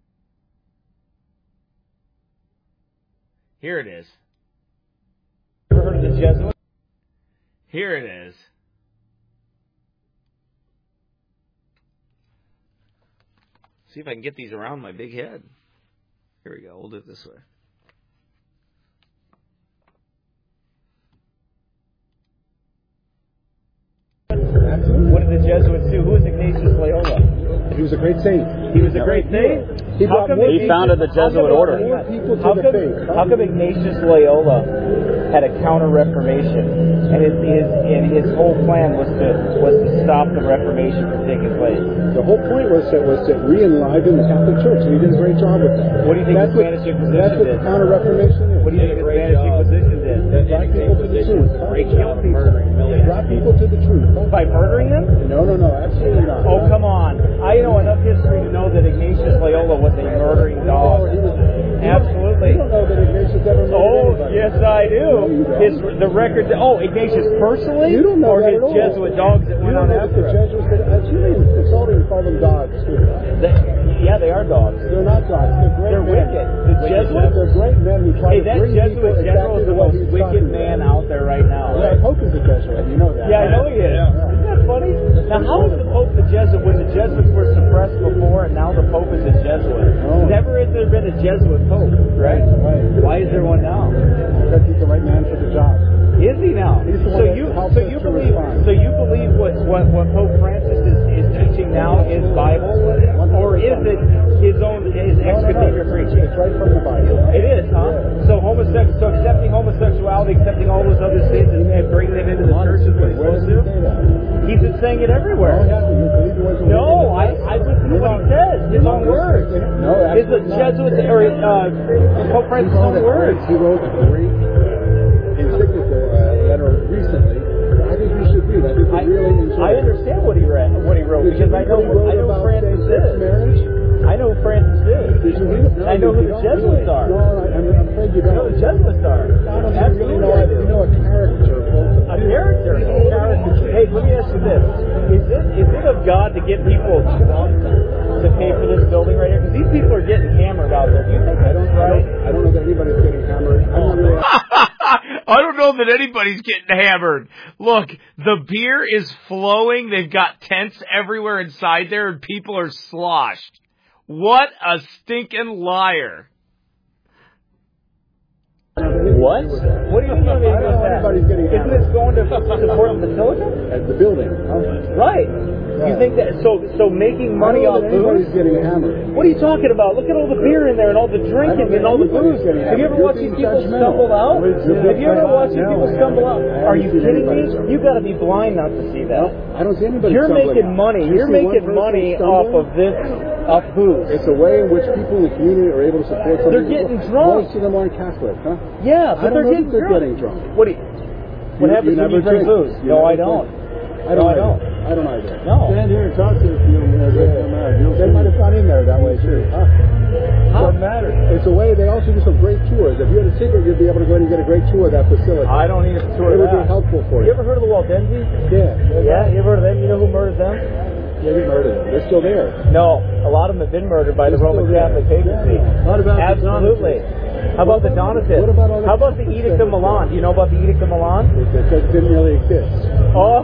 Here it is. Ever heard of the Jesuits? Here it is. See if I can get these around my big head. Here we go. We'll do it this way. What did the Jesuits do? Who was Ignatius Loyola? He was a great saint. He was a great saint? He founded the Jesuit order. How come Ignatius Loyola had a counter-reformation, and his whole plan was to stop the Reformation from taking place? The whole point was to re-enliven the Catholic Church, and he did a great job with that. What do you think the Spanish Inquisition That's what did? the counter-reformation is. What do you think the Spanish Inquisition did? They brought people to the truth. They brought people to the truth. By murdering them? No, absolutely not. Oh, come on. I know enough history to know that Ignatius Loyola was a murdering dog. Absolutely. You don't know that Ignatius ever murdered anybody. Yes, I do. No, you don't. The record. Ignatius personally? You don't know or that his at all. Jesuit dogs that went on after him? Jesuits did. It's really insulting to call them dogs, too. Yeah, they are dogs. They're not dogs. They're great They're men. wicked. The Jesuits? They're great men who try Hey, to that bring people Jesuit general exactly is to the what most he's wicked talking man about. out there right now. Yeah, Pope is a Jesuit. You know that. Yeah, I know he is. Isn't that funny? Now, how is the Pope the Jesuit when the Jesuits were suppressed before and now the Pope is a Jesuit? Oh. Never has there been a Jesuit Pope, right? Right. Why is there one now? Because he's the right man for the job. Is he now? He's the one that helps us to respond. So you believe what Pope Francis is teaching now is Bible, or is it his ex-cathedra preaching? It's right from the Bible. It is, huh? So accepting homosexuality, accepting all those other sins, and bringing them into the church is what he's Where supposed does to he do. say that? He's been saying it everywhere. No, I listen to what he says. His own words. No, His Jesuit or Pope Francis' own words. He wrote a great encyclical letter recently. I think you should read. I think you really enjoy I understand what he wrote because I know who Francis is. I know who Francis is. I know who the Jesuits are. No, I'm afraid you don't. I know who the Jesuits are. Absolutely, I do. You know a character. A character. Hey, let me ask you this: Is it of God to get people to pay for this building right here? Because these people are getting hammered out there. Do you think that's right? I don't know that anybody's getting hammered. I don't know that anybody's getting hammered. Look, the beer is flowing. They've got tents everywhere inside there, and people are sloshed. What a stinking liar. What? What do you mean? I don't know anybody's getting Isn't hammered. this going to support the Basilica? At the building. Right. You think that? So making money off Anybody's booze? getting hammered. What are you talking about? Look at all the beer in there and all the drinking and all the booze. Have you ever watched these people stumble out? Have you ever watched these people stumble out? Are you kidding me? You got to be blind not to see that. I don't see anybody. You're stumbling making out. money. You You're see one making person money stumbling? off of this, off booze. It's a way in which people in the community are able to support something. They're getting drunk. Most of them aren't Catholic, huh? Yeah, but they're I don't know getting if they're drunk. getting drunk. What happens when you drink booze? No, I don't. I don't either. No. Stand here and talk to a few They might have gone in there that way too. How does it matter? It's a way. They also do some great tours. If you had a ticket, you'd be able to go in and get a great tour of that facility. I don't need a tour It of would that. be helpful for You you. ever heard of the Waldenses? Yeah. You ever heard of them? You know who murdered them? Yeah, they murdered them. They're still there. No, a lot of them have been murdered by the Roman Catholic papacy. Yeah. What about Absolutely. How about the Donatists? What about all the How about the Edict of Milan? Do you know about the Edict of Milan? It didn't really exist. Oh.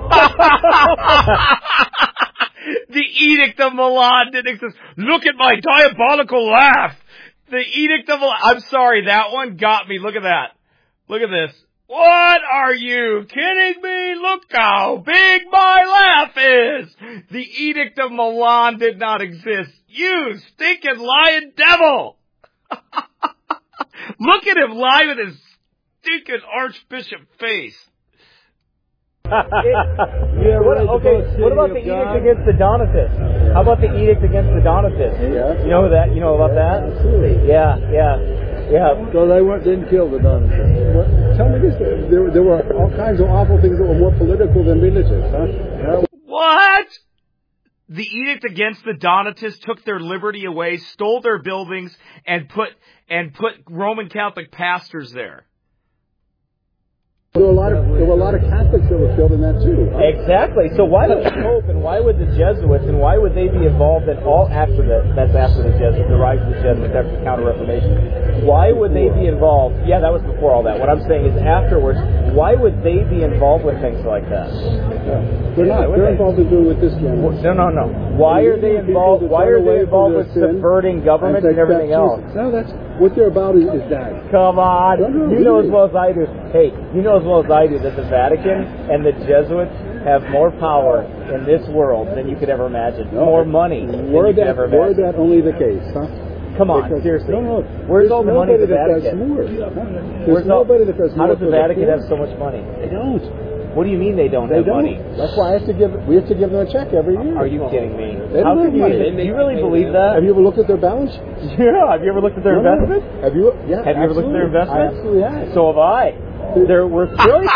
The Edict of Milan didn't exist. Look at my diabolical laugh. The Edict of Milan. I'm sorry, that one got me. Look at that. Look at this. What are you kidding me? Look how big my laugh is. The Edict of Milan did not exist. You stinking lying devil. Look at him lie with his stinking archbishop face. What about the edict against the Donatists? How about the edict against the Donatists? Yeah. You know that? You know about that? Absolutely. Yeah. So they didn't kill the Donatists. Tell me this: there were all kinds of awful things that were more political than religious, huh? What? the edict against the Donatists took their liberty away, stole their buildings, and put Roman Catholic pastors there. There were a lot of Catholics that were killed in that too. Exactly. So why would the Pope and why would the Jesuits and why would they be involved in all after that's after the Jesuits, the rise of the Jesuits after the Counter-Reformation? Why would they be involved? Yeah, that was before all that. What I'm saying is afterwards, why would they be involved with things like that? They're not. They're involved in doing with this camera. No. Why are they involved? Why are they involved with subverting government and everything else? No, that's what they're about is that. Come on. You know as well as I do. Hey, you know as well as I do that the Vatican and the Jesuits have more power in this world than you could ever imagine. More money than you could ever imagine. Were that only the case, huh? Come on, seriously. No. Where's all the money in the Vatican? There's nobody that does more. How does the Vatican have so much money? They don't. What do you mean they don't have money? That's why we have to give them a check every year. Are you kidding me? They don't have money. Do you really believe that? Have you ever looked at their balance sheet? Yeah. Have you ever looked at their investments? Have you? Yeah. Have you ever looked at their investments? I absolutely have. So have I. They're worth trillions.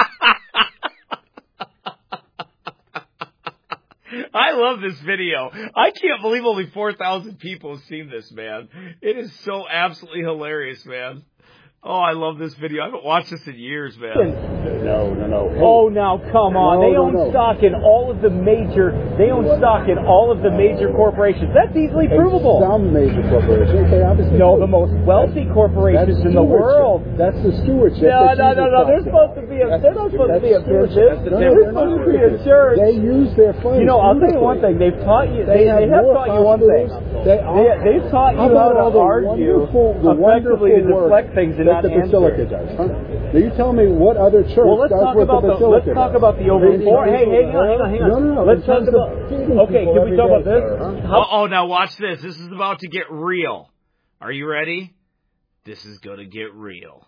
I love this video. I can't believe only 4,000 people have seen this, man. It is so absolutely hilarious, man. Oh, I love this video. I haven't watched this in years, man. No. Hey. Oh, now come on. They own stock in all of the major. They own stock in all of the major corporations. That's easily provable. Some major corporations. Okay, obviously. No, the most wealthy corporations in the world. That's the stewardship. No. They're supposed to be a. They're not supposed to be a business. They're supposed to be a church. They use their funds. You know, I'll tell you one thing. They've taught you. They have taught you one thing. They've taught you how to argue effectively to deflect things and that the Basilica does, huh? Now you tell me what other church does what the Basilica does. Let's talk about the over. Hey, hang on. No. Let's talk about. Okay, can we talk about this? Now watch this. This is about to get real. Are you ready? This is going to get real.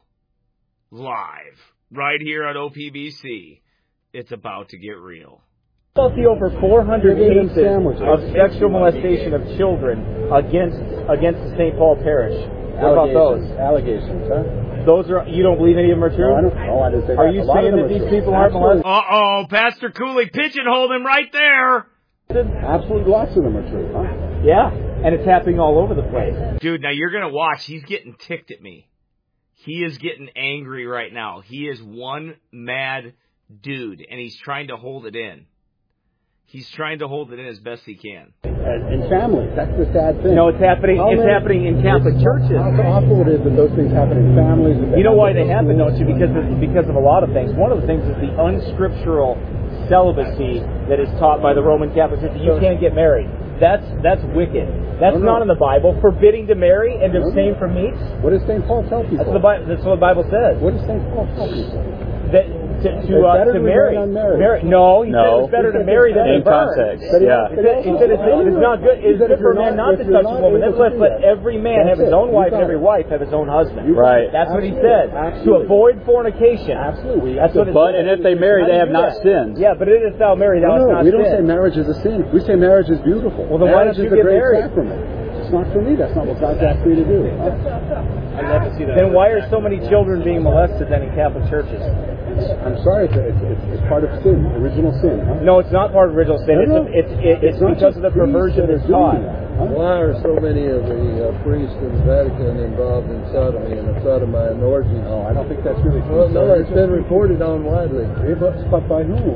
Live. Right here on OPBC. It's about to get real. About the over 400 cases of sexual molestation of children against the St. Paul Parish. What about those? Allegations, huh? Those are, you don't believe any of them are true? No, I didn't say that. Are you saying that these people aren't molested? Uh-oh, Pastor Cooley pigeonholed him right there. Absolutely, lots of them are true, huh? Yeah, and it's happening all over the place. Dude, now you're going to watch. He's getting ticked at me. He is getting angry right now. He is one mad dude, and he's trying to hold it in. He's trying to hold it in as best he can. In families, that's the sad thing. No, it's happening. It's happening in Catholic churches. How awful it is that those things happen in families. You know why they happen, don't you? Because of a lot of things. One of the things is the unscriptural celibacy that is taught by the Roman Catholic Church. You can't get married. That's wicked. That's not in the Bible. Forbidding to marry and to abstain from meats. What does St. Paul tell people? That's what the Bible says. What does St. Paul tell people? That to marry. No, he said it was better to marry than to burn. Context. Yeah. He said it's not good. It's good for a man not to touch a woman. That's why let every man have his own wife and every wife have his own husband. Right. That's what he said. To avoid fornication. Absolutely. That's what it But said. and if they marry, they have not sinned. Yeah, but it is thou marry, thou hast not sinned. We don't say marriage is a sin. We say marriage is beautiful. Well, then why don't you get married? Sacrament. It's not for me. That's not what God's asked me to do. I'd love to see that. Then why are so many children being molested then in Catholic churches? I'm sorry, it's part of sin, original sin. Huh? No, it's not part of original sin. No. It's because of the perversion that's taught. Why are so many of the priests in the Vatican involved in sodomy and sodomite and orgies? Oh, I don't think that's really true. Well, no, it's been reported on widely. But by whom?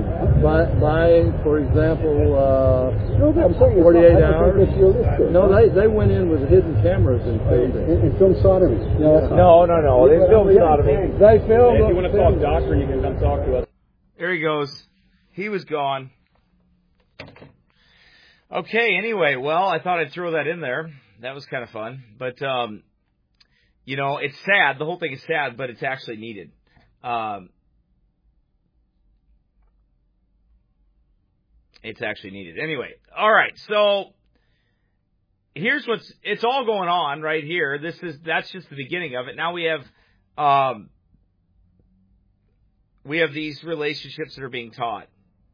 By for example, no, I'm saying 48 hours. No, huh? they went in with hidden cameras and filmed it. And filmed sodomy. No. They filmed sodomy. They filmed. If you want to talk doctrine, you can come talk to us. There he goes. He was gone. Okay, anyway, well, I thought I'd throw that in there. That was kind of fun. But, it's sad. The whole thing is sad, but it's actually needed. It's actually needed. Anyway, all right, so here's it's all going on right here. That's just the beginning of it. Now we have these relationships that are being taught.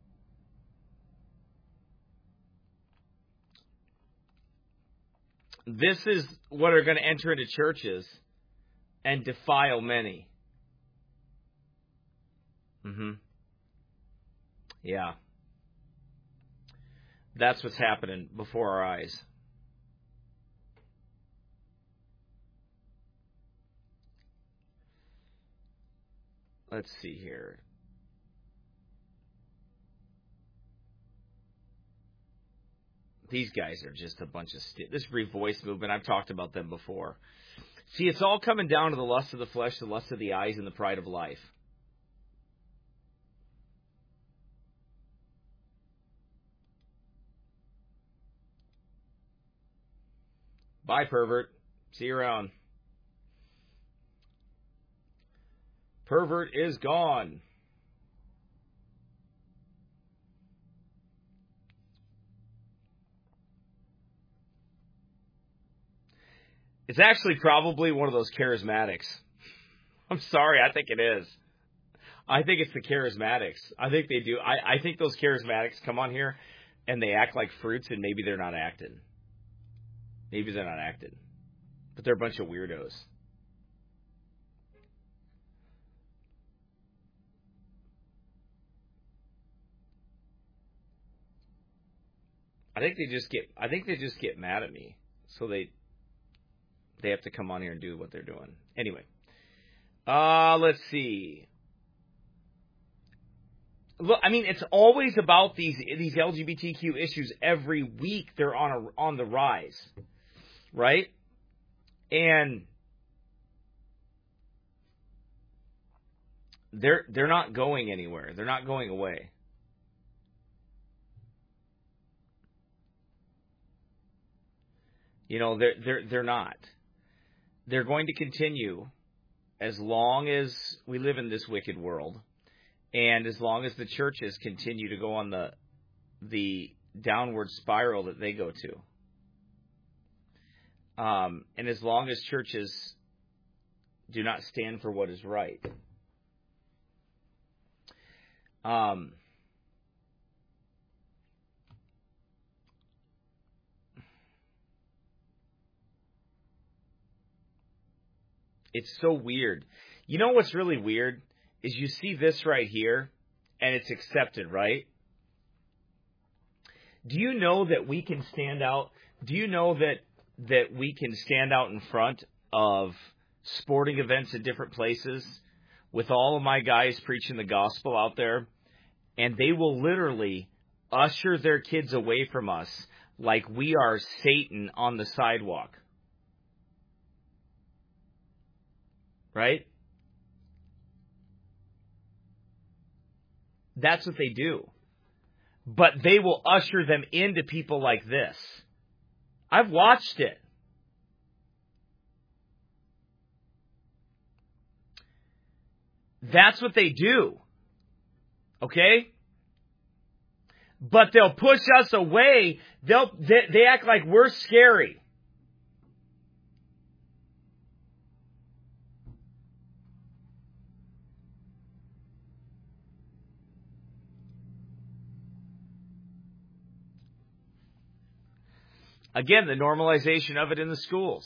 This is what are going to enter into churches and defile many. Yeah. That's what's happening before our eyes. Let's see here. These guys are just a bunch of this Revoice movement, I've talked about them before. See, it's all coming down to the lust of the flesh, the lust of the eyes, and the pride of life. Bye, pervert. See you around. Pervert is gone. It's actually probably one of those charismatics. I'm sorry, I think it is. I think it's the charismatics. I think they do. I think those charismatics come on here and they act like fruits, and maybe they're not acting. Maybe they're not acting. But they're a bunch of weirdos. I think they just get mad at me. So they have to come on here and do what they're doing. Anyway. Let's see. Look, I mean, it's always about these LGBTQ issues. Every week they're on the rise. Right? And they're not going anywhere. They're not going away. You know, they're not. They're going to continue as long as we live in this wicked world, and as long as the churches continue to go on the downward spiral that they go to. And as long as churches do not stand for what is right. It's so weird. You know what's really weird is you see this right here, and it's accepted, right? Do you know that we can stand out? Do you know that we can stand out in front of sporting events at different places with all of my guys preaching the gospel out there, and they will literally usher their kids away from us like we are Satan on the sidewalk? Right? That's what they do. But they will usher them into people like this. I've watched it. That's what they do. Okay? But they'll push us away. They act like we're scary. Again, the normalization of it in the schools.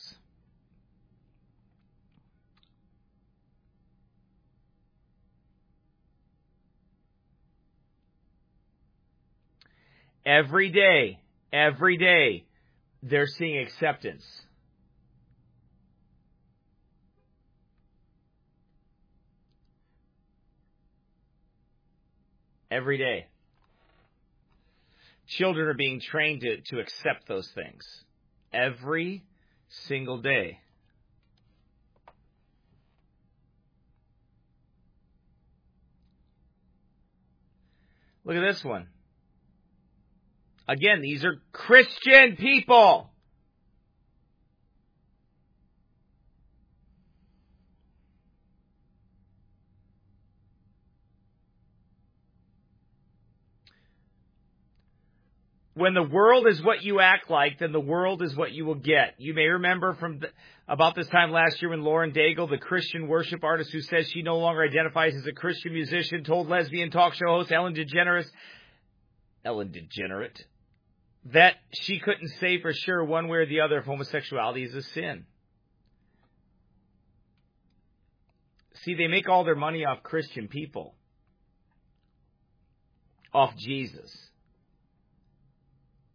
Every day, they're seeing acceptance. Every day. Children are being trained to accept those things every single day. Look at this one. Again, these are Christian people. When the world is what you act like, then the world is what you will get. You may remember from about this time last year when Lauren Daigle, the Christian worship artist who says she no longer identifies as a Christian musician, told lesbian talk show host Ellen DeGeneres, that she couldn't say for sure one way or the other if homosexuality is a sin. See, they make all their money off Christian people. Off Jesus.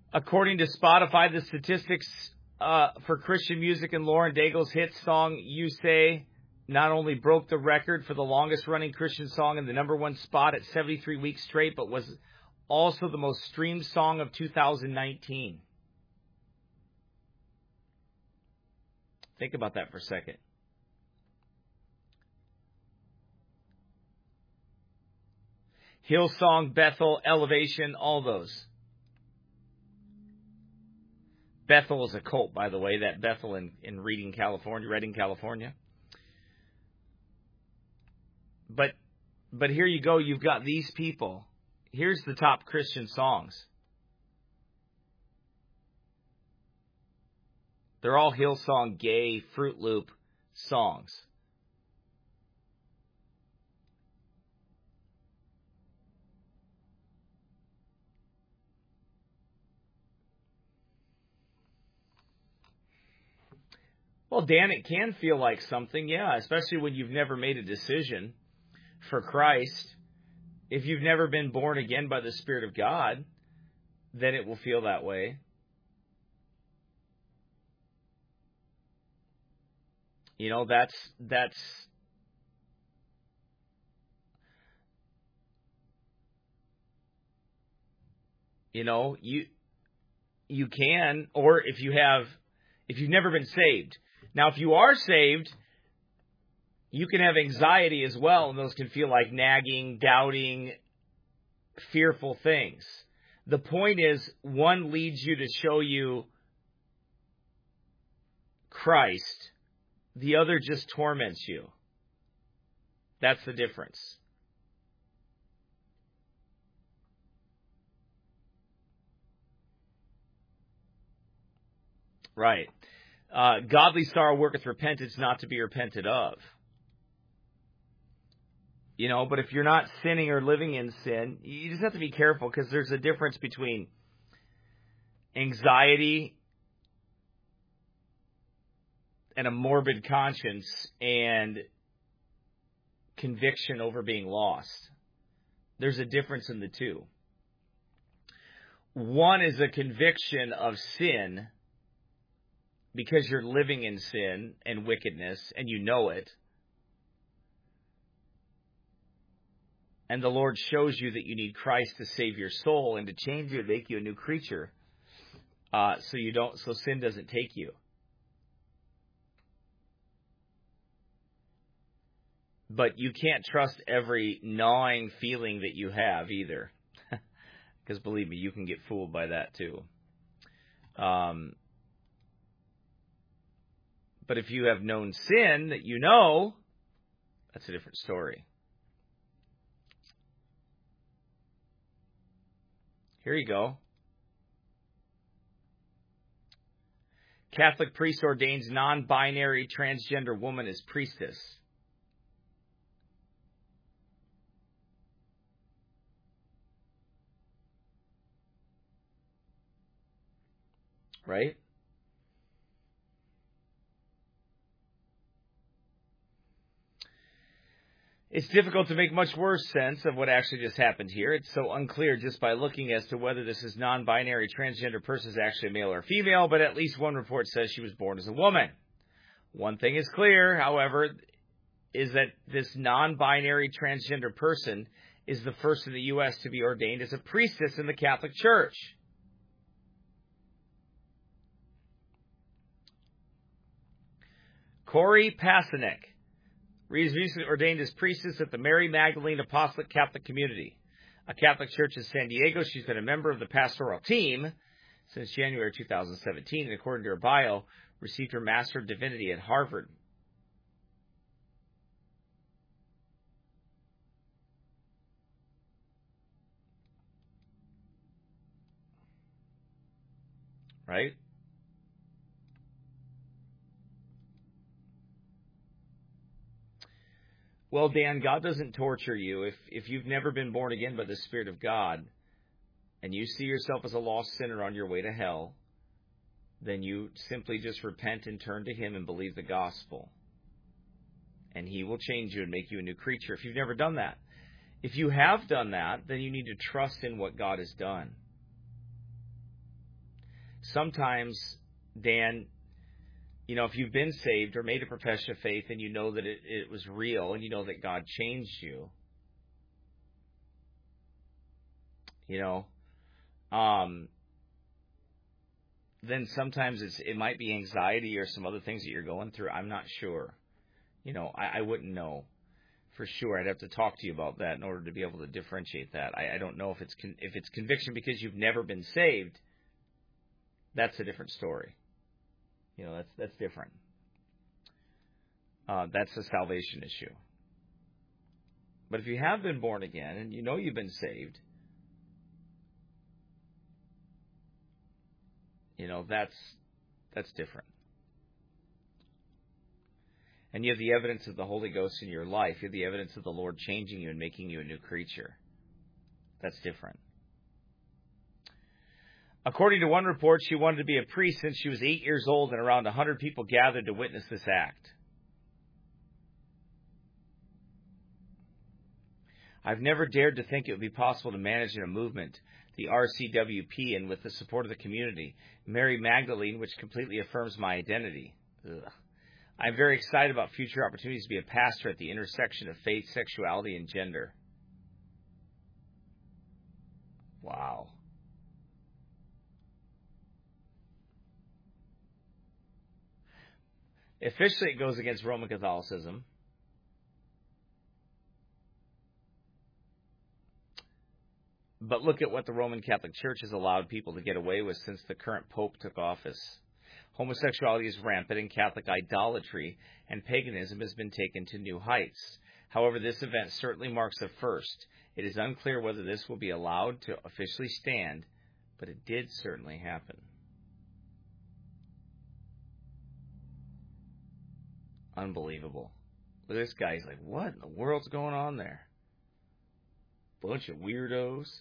According to Spotify, the statistics for Christian music and Lauren Daigle's hit song, You Say, not only broke the record for the longest-running Christian song in the number one spot at 73 weeks straight, but was also the most streamed song of 2019. Think about that for a second. Hillsong, Bethel, Elevation, all those. Bethel is a cult, by the way, that Bethel in Redding, California. But here you go, you've got these people. Here's the top Christian songs. They're all Hillsong, gay, Fruit Loop songs. Well, Dan, it can feel like something, yeah, especially when you've never made a decision for Christ. If you've never been born again by the Spirit of God, then it will feel that way. You know, that's you know, you can, or if you've never been saved. Now, if you are saved, you can have anxiety as well, and those can feel like nagging, doubting, fearful things. The point is, one leads you to show you Christ. The other just torments you. That's the difference. Right. Godly sorrow worketh repentance, not to be repented of. You know, but if you're not sinning or living in sin, you just have to be careful, because there's a difference between anxiety and a morbid conscience and conviction over being lost. There's a difference in the two. One is a conviction of sin because you're living in sin and wickedness and you know it. And the Lord shows you that you need Christ to save your soul and to change you and make you a new creature. So sin doesn't take you. But you can't trust every gnawing feeling that you have either. Because believe me, you can get fooled by that too. But if you have known sin that you know, that's a different story. Here you go. Catholic priest ordains non-binary transgender woman as priestess. Right? It's difficult to make much worse sense of what actually just happened here. It's so unclear just by looking as to whether this is non-binary transgender person is actually a male or female, but at least one report says she was born as a woman. One thing is clear, however, is that this non-binary transgender person is the first in the U.S. to be ordained as a priestess in the Catholic Church. Corey Pasanek is recently ordained as priestess at the Mary Magdalene Apostolic Catholic Community, a Catholic church in San Diego. She's been a member of the pastoral team since January 2017, and according to her bio, received her Master of Divinity at Harvard. Right? Well, Dan, God doesn't torture you. If you've never been born again by the Spirit of God, and you see yourself as a lost sinner on your way to hell, then you simply just repent and turn to Him and believe the gospel. And He will change you and make you a new creature if you've never done that. If you have done that, then you need to trust in what God has done. sometimes, Dan, you know, if you've been saved or made a profession of faith and you know that it was real and you know that God changed you, you know, then sometimes it might be anxiety or some other things that you're going through. I'm not sure. You know, I wouldn't know for sure. I'd have to talk to you about that in order to be able to differentiate that. I don't know if it's conviction because you've never been saved. That's a different story. You know, that's different. That's a salvation issue. But if you have been born again and you know you've been saved, you know, that's different. And you have the evidence of the Holy Ghost in your life. You have the evidence of the Lord changing you and making you a new creature. That's different. According to one report, she wanted to be a priest since she was 8 years old, and around 100 people gathered to witness this act. I've never dared to think it would be possible to manage in a movement, the RCWP, and with the support of the community, Mary Magdalene, which completely affirms my identity. Ugh. I'm very excited about future opportunities to be a pastor at the intersection of faith, sexuality, and gender. Wow. Officially, it goes against Roman Catholicism. But look at what the Roman Catholic Church has allowed people to get away with since the current Pope took office. Homosexuality is rampant, and Catholic idolatry and paganism has been taken to new heights. However, this event certainly marks a first. It is unclear whether this will be allowed to officially stand, but it did certainly happen. Unbelievable. Look at this guy. He's like, what in the world's going on there? Bunch of weirdos.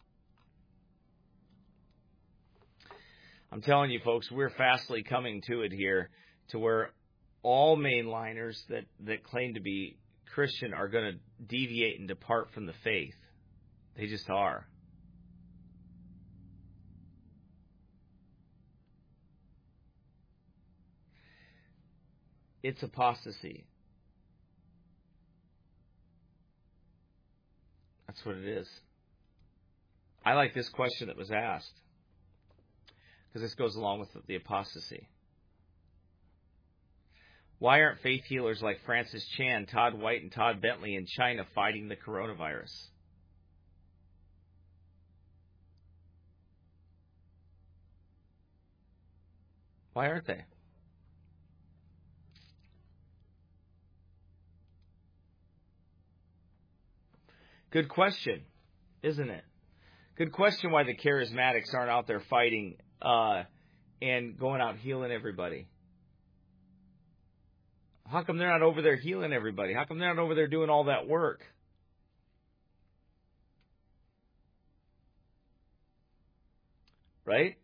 I'm telling you, folks, we're fastly coming to it here, to where all mainliners that claim to be Christian are going to deviate and depart from the faith. They just are. It's apostasy. That's what it is. I like this question that was asked, because this goes along with the apostasy. Why aren't faith healers like Francis Chan, Todd White, and Todd Bentley in China fighting the coronavirus? Why aren't they? Good question, isn't it? Good question why the charismatics aren't out there fighting and going out healing everybody. How come they're not over there healing everybody? How come they're not over there doing all that work? Right?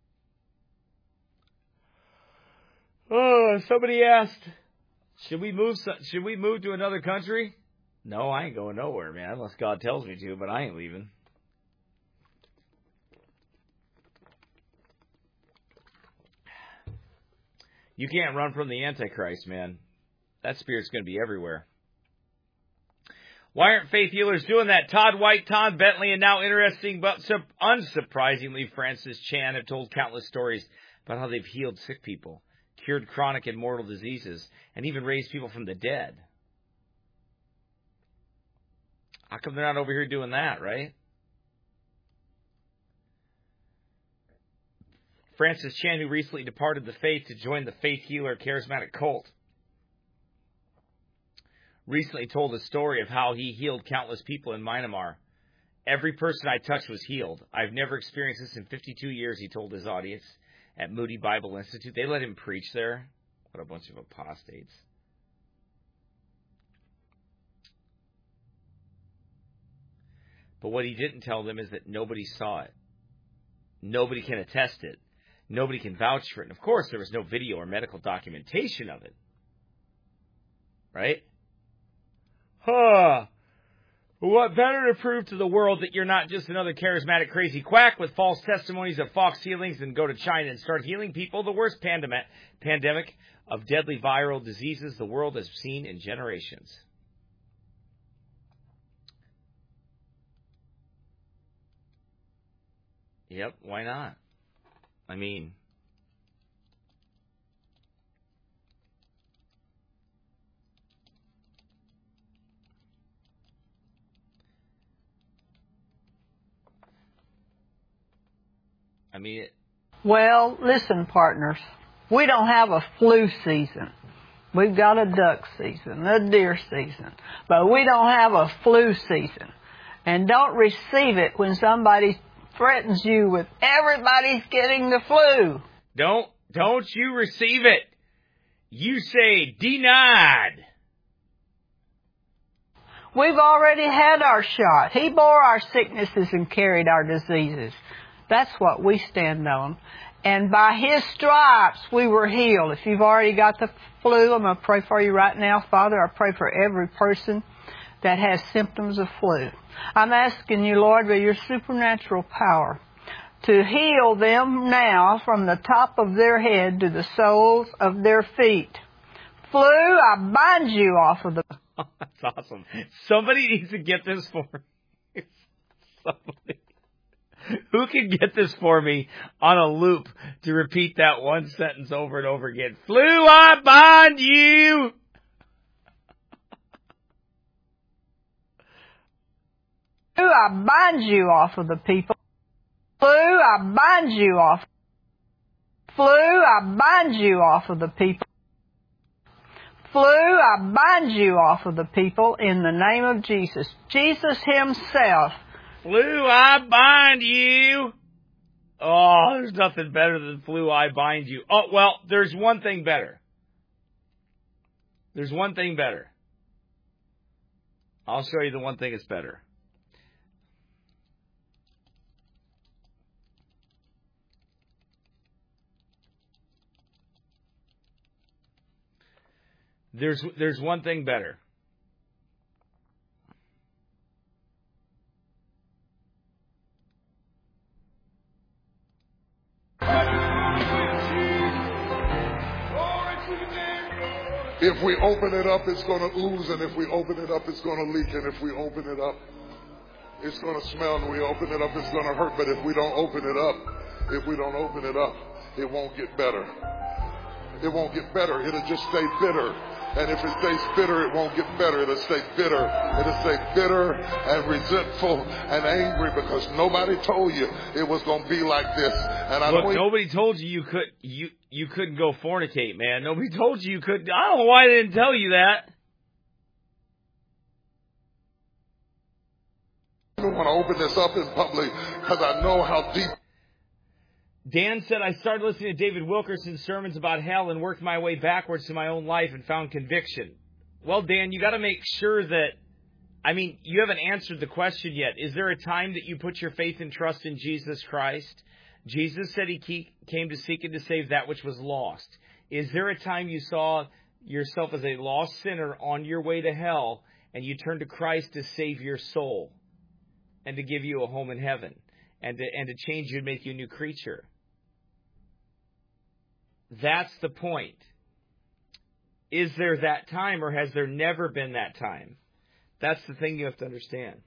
Oh, somebody asked, should we move to another country? No, I ain't going nowhere, man, unless God tells me to, but I ain't leaving. You can't run from the Antichrist, man. That spirit's going to be everywhere. Why aren't faith healers doing that? Todd White, Todd Bentley, and now interesting but unsurprisingly, Francis Chan have told countless stories about how they've healed sick people, cured chronic and mortal diseases, and even raised people from the dead. How come they're not over here doing that, right? Francis Chan, who recently departed the faith to join the faith healer charismatic cult, recently told a story of how he healed countless people in Myanmar. Every person I touched was healed. I've never experienced this in 52 years, he told his audience at Moody Bible Institute. They let him preach there. What a bunch of apostates. But what he didn't tell them is that nobody saw it. Nobody can attest it. Nobody can vouch for it. And of course, there was no video or medical documentation of it. Right? What better to prove to the world that you're not just another charismatic crazy quack with false testimonies of Fox healings than go to China and start healing people? The worst pandemic of deadly viral diseases the world has seen in generations. Yep, why not? I mean, well, listen, partners, we don't have a flu season. We've got a duck season, a deer season, but we don't have a flu season. And don't receive it when somebody threatens you with everybody's getting the flu. Don't you receive it. You say denied. We've already had our shot. He bore our sicknesses and carried our diseases. That's what we stand on. And by His stripes, we were healed. If you've already got the flu, I'm going to pray for you right now. Father, I pray for every person that has symptoms of flu. I'm asking you, Lord, by your supernatural power, to heal them now from the top of their head to the soles of their feet. Flu, I bind you off of the... Oh, that's awesome. Somebody needs to get this for me. Somebody. Who can get this for me on a loop to repeat that one sentence over and over again? Flu, I bind you. Flu, I bind you off of the people. Flu, I bind you off. Flu, I bind you off of the people. Flu, I bind you off of the people in the name of Jesus. Jesus Himself. Flu, I bind you. Oh, there's nothing better than flu, I bind you. Oh, well, there's one thing better. There's one thing better. I'll show you the one thing that's better. There's one thing better. If we open it up, it's going to ooze, and if we open it up, it's going to leak, and if we open it up, it's going to smell, and we open it up, it's going to hurt. But if we don't open it up, it won't get better. It won't get better. It'll just stay bitter. And if it stays bitter, it won't get better. It'll stay bitter. It'll stay bitter and resentful and angry because nobody told you it was going to be like this. And Look, nobody told you you couldn't go fornicate, man. Nobody told you couldn't. I don't know why they didn't tell you that. I don't want to open this up in public because I know how deep. Dan said, I started listening to David Wilkerson's sermons about hell and worked my way backwards to my own life and found conviction. Well, Dan, you got to make sure that, you haven't answered the question yet. Is there a time that you put your faith and trust in Jesus Christ? Jesus said He came to seek and to save that which was lost. Is there a time you saw yourself as a lost sinner on your way to hell and you turned to Christ to save your soul and to give you a home in heaven and to change you and make you a new creature? That's the point. Is there that time, or has there never been that time? That's the thing you have to understand.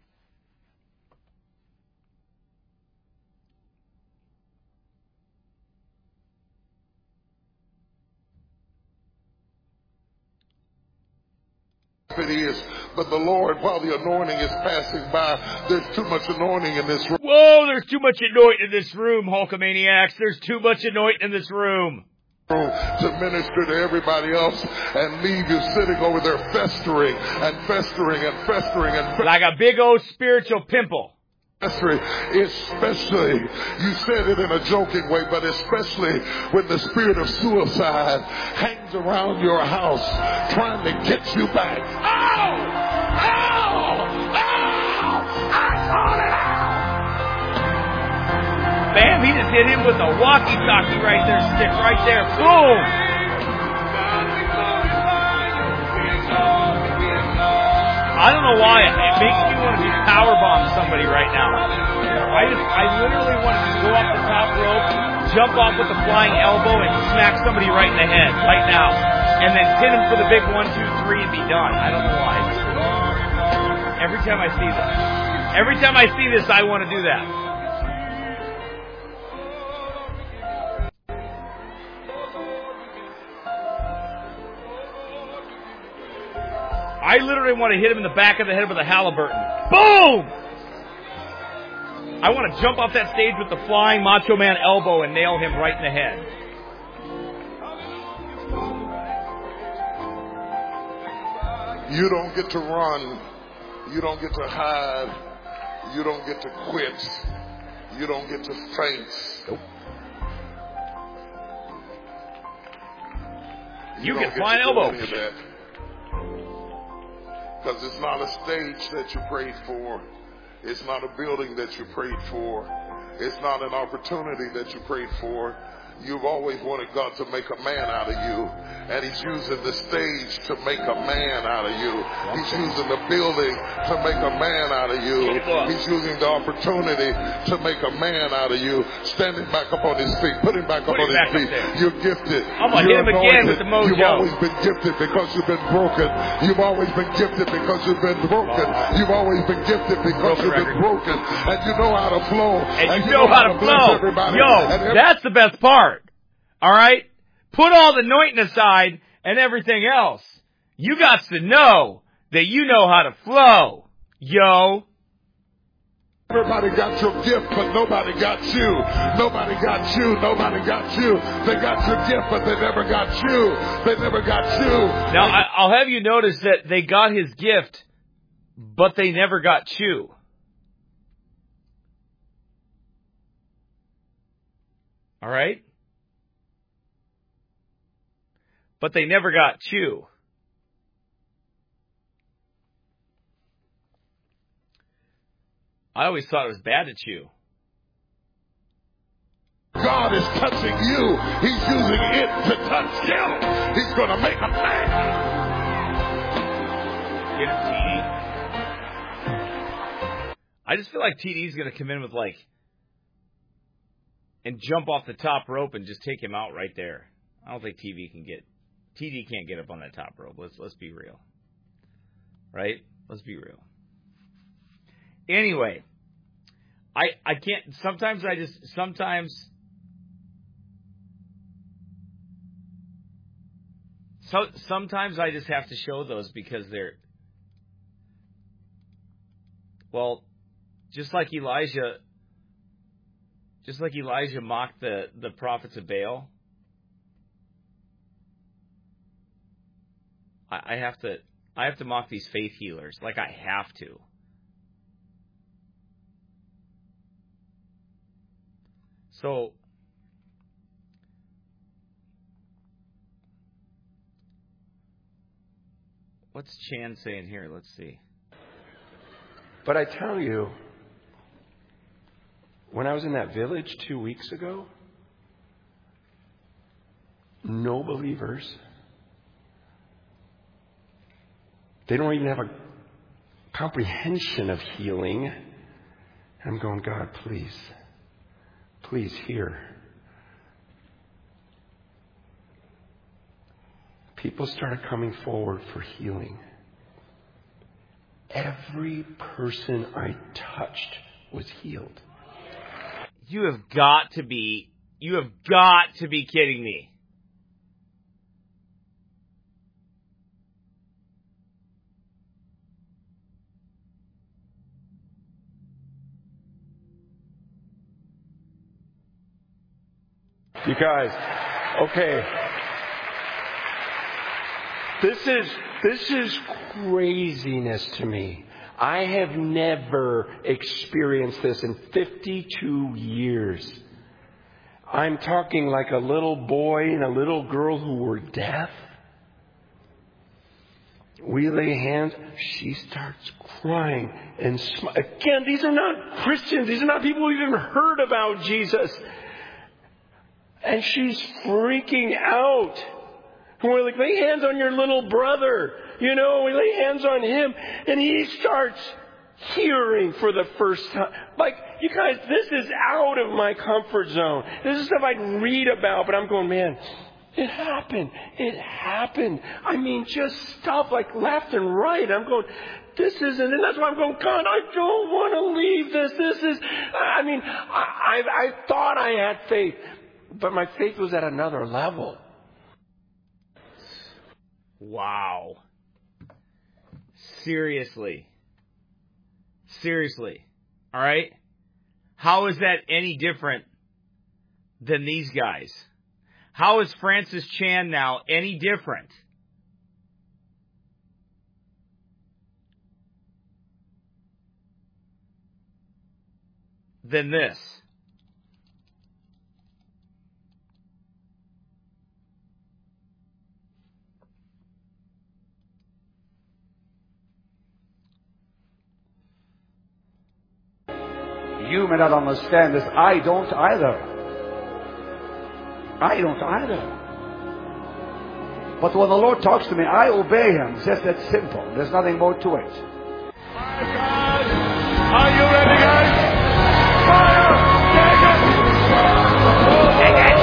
It is, but the Lord, while the anointing is passing by, there's too much anointing in this room. Whoa, there's too much anointing in this room, Hulkamaniacs. There's too much anointing in this room. To minister to everybody else and leave you sitting over there festering and festering and festering and like a big old spiritual pimple. Especially, you said it in a joking way, but especially when the spirit of suicide hangs around your house trying to get you back. I call it out! Bam, he just hit him with a walkie-talkie right there, stick right there. Boom! I don't know why. It makes me want to be powerbomb somebody right now. I literally want to go off the top rope, jump off with a flying elbow, and smack somebody right in the head right now. And then pin him for the big 1, 2, 3 and be done. I don't know why. Every time I see this, I want to do that. I literally want to hit him in the back of the head with a Halliburton. Boom! I want to jump off that stage with the flying Macho Man elbow and nail him right in the head. You don't get to run. You don't get to hide. You don't get to quit. You don't get to faint. Nope. You get flying elbow. Because it's not a stage that you prayed for. It's not a building that you prayed for. It's not an opportunity that you prayed for. You've always wanted God to make a man out of you. And He's using the stage to make a man out of you. He's using the building to make a man out of you. He's using the opportunity to make a man out of you. Standing back up on his feet. Put him back up on his feet. You're gifted. I'm going to hit him again with the mojo. You've always been gifted because you've been broken. You've always been gifted because you've been broken. You've always been gifted because you've been broken. And you know how to flow. And you know how to flow. Yo, that's the best part. All right? Put all the anointing aside and everything else. You got to know that you know how to flow. Yo. Everybody got your gift, but nobody got you. Nobody got you. Nobody got you. They got your gift, but they never got you. They never got you. Now, I'll have you notice that they got his gift, but they never got you. All right? But they never got chew. I always thought it was bad to chew. God is touching you. He's using it to touch you. He's going to make a man. Get it, TD. I just feel like TD's going to come in with and jump off the top rope and just take him out right there. I don't think TD can't get up on that top rope. Let's be real. Right? Let's be real. Anyway, I can't, sometimes I just have to show those because they're, well, just like Elijah mocked the prophets of Baal, I have to mock these faith healers. Like, I have to. So, what's Chan saying here? Let's see. But I tell you, when I was in that village 2 weeks ago, no believers. They don't even have a comprehension of healing. I'm going, God, please hear. People started coming forward for healing. Every person I touched was healed. You have got to be kidding me. You guys, okay. This is craziness to me. I have never experienced this in 52 years. I'm talking like a little boy and a little girl who were deaf. We lay hands. She starts crying and again, these are not Christians. These are not people who even heard about Jesus. And she's freaking out. And we're like, lay hands on your little brother. We lay hands on him, and he starts hearing for the first time. Like, you guys, this is out of my comfort zone. This is stuff I can read about, but I'm going, man, it happened. It happened. I mean, just stuff like left and right. I'm going, this isn't, and that's why I'm going, God, I don't want to leave this. I thought I had faith, but my faith was at another level. Wow. Seriously. All right? How is that any different than these guys? How is Francis Chan now any different than this? You may not understand this. I don't either. But when the Lord talks to me, I obey Him. It's just that simple. There's nothing more to it. My God, are you ready, guys? Fire! Take it! Take it!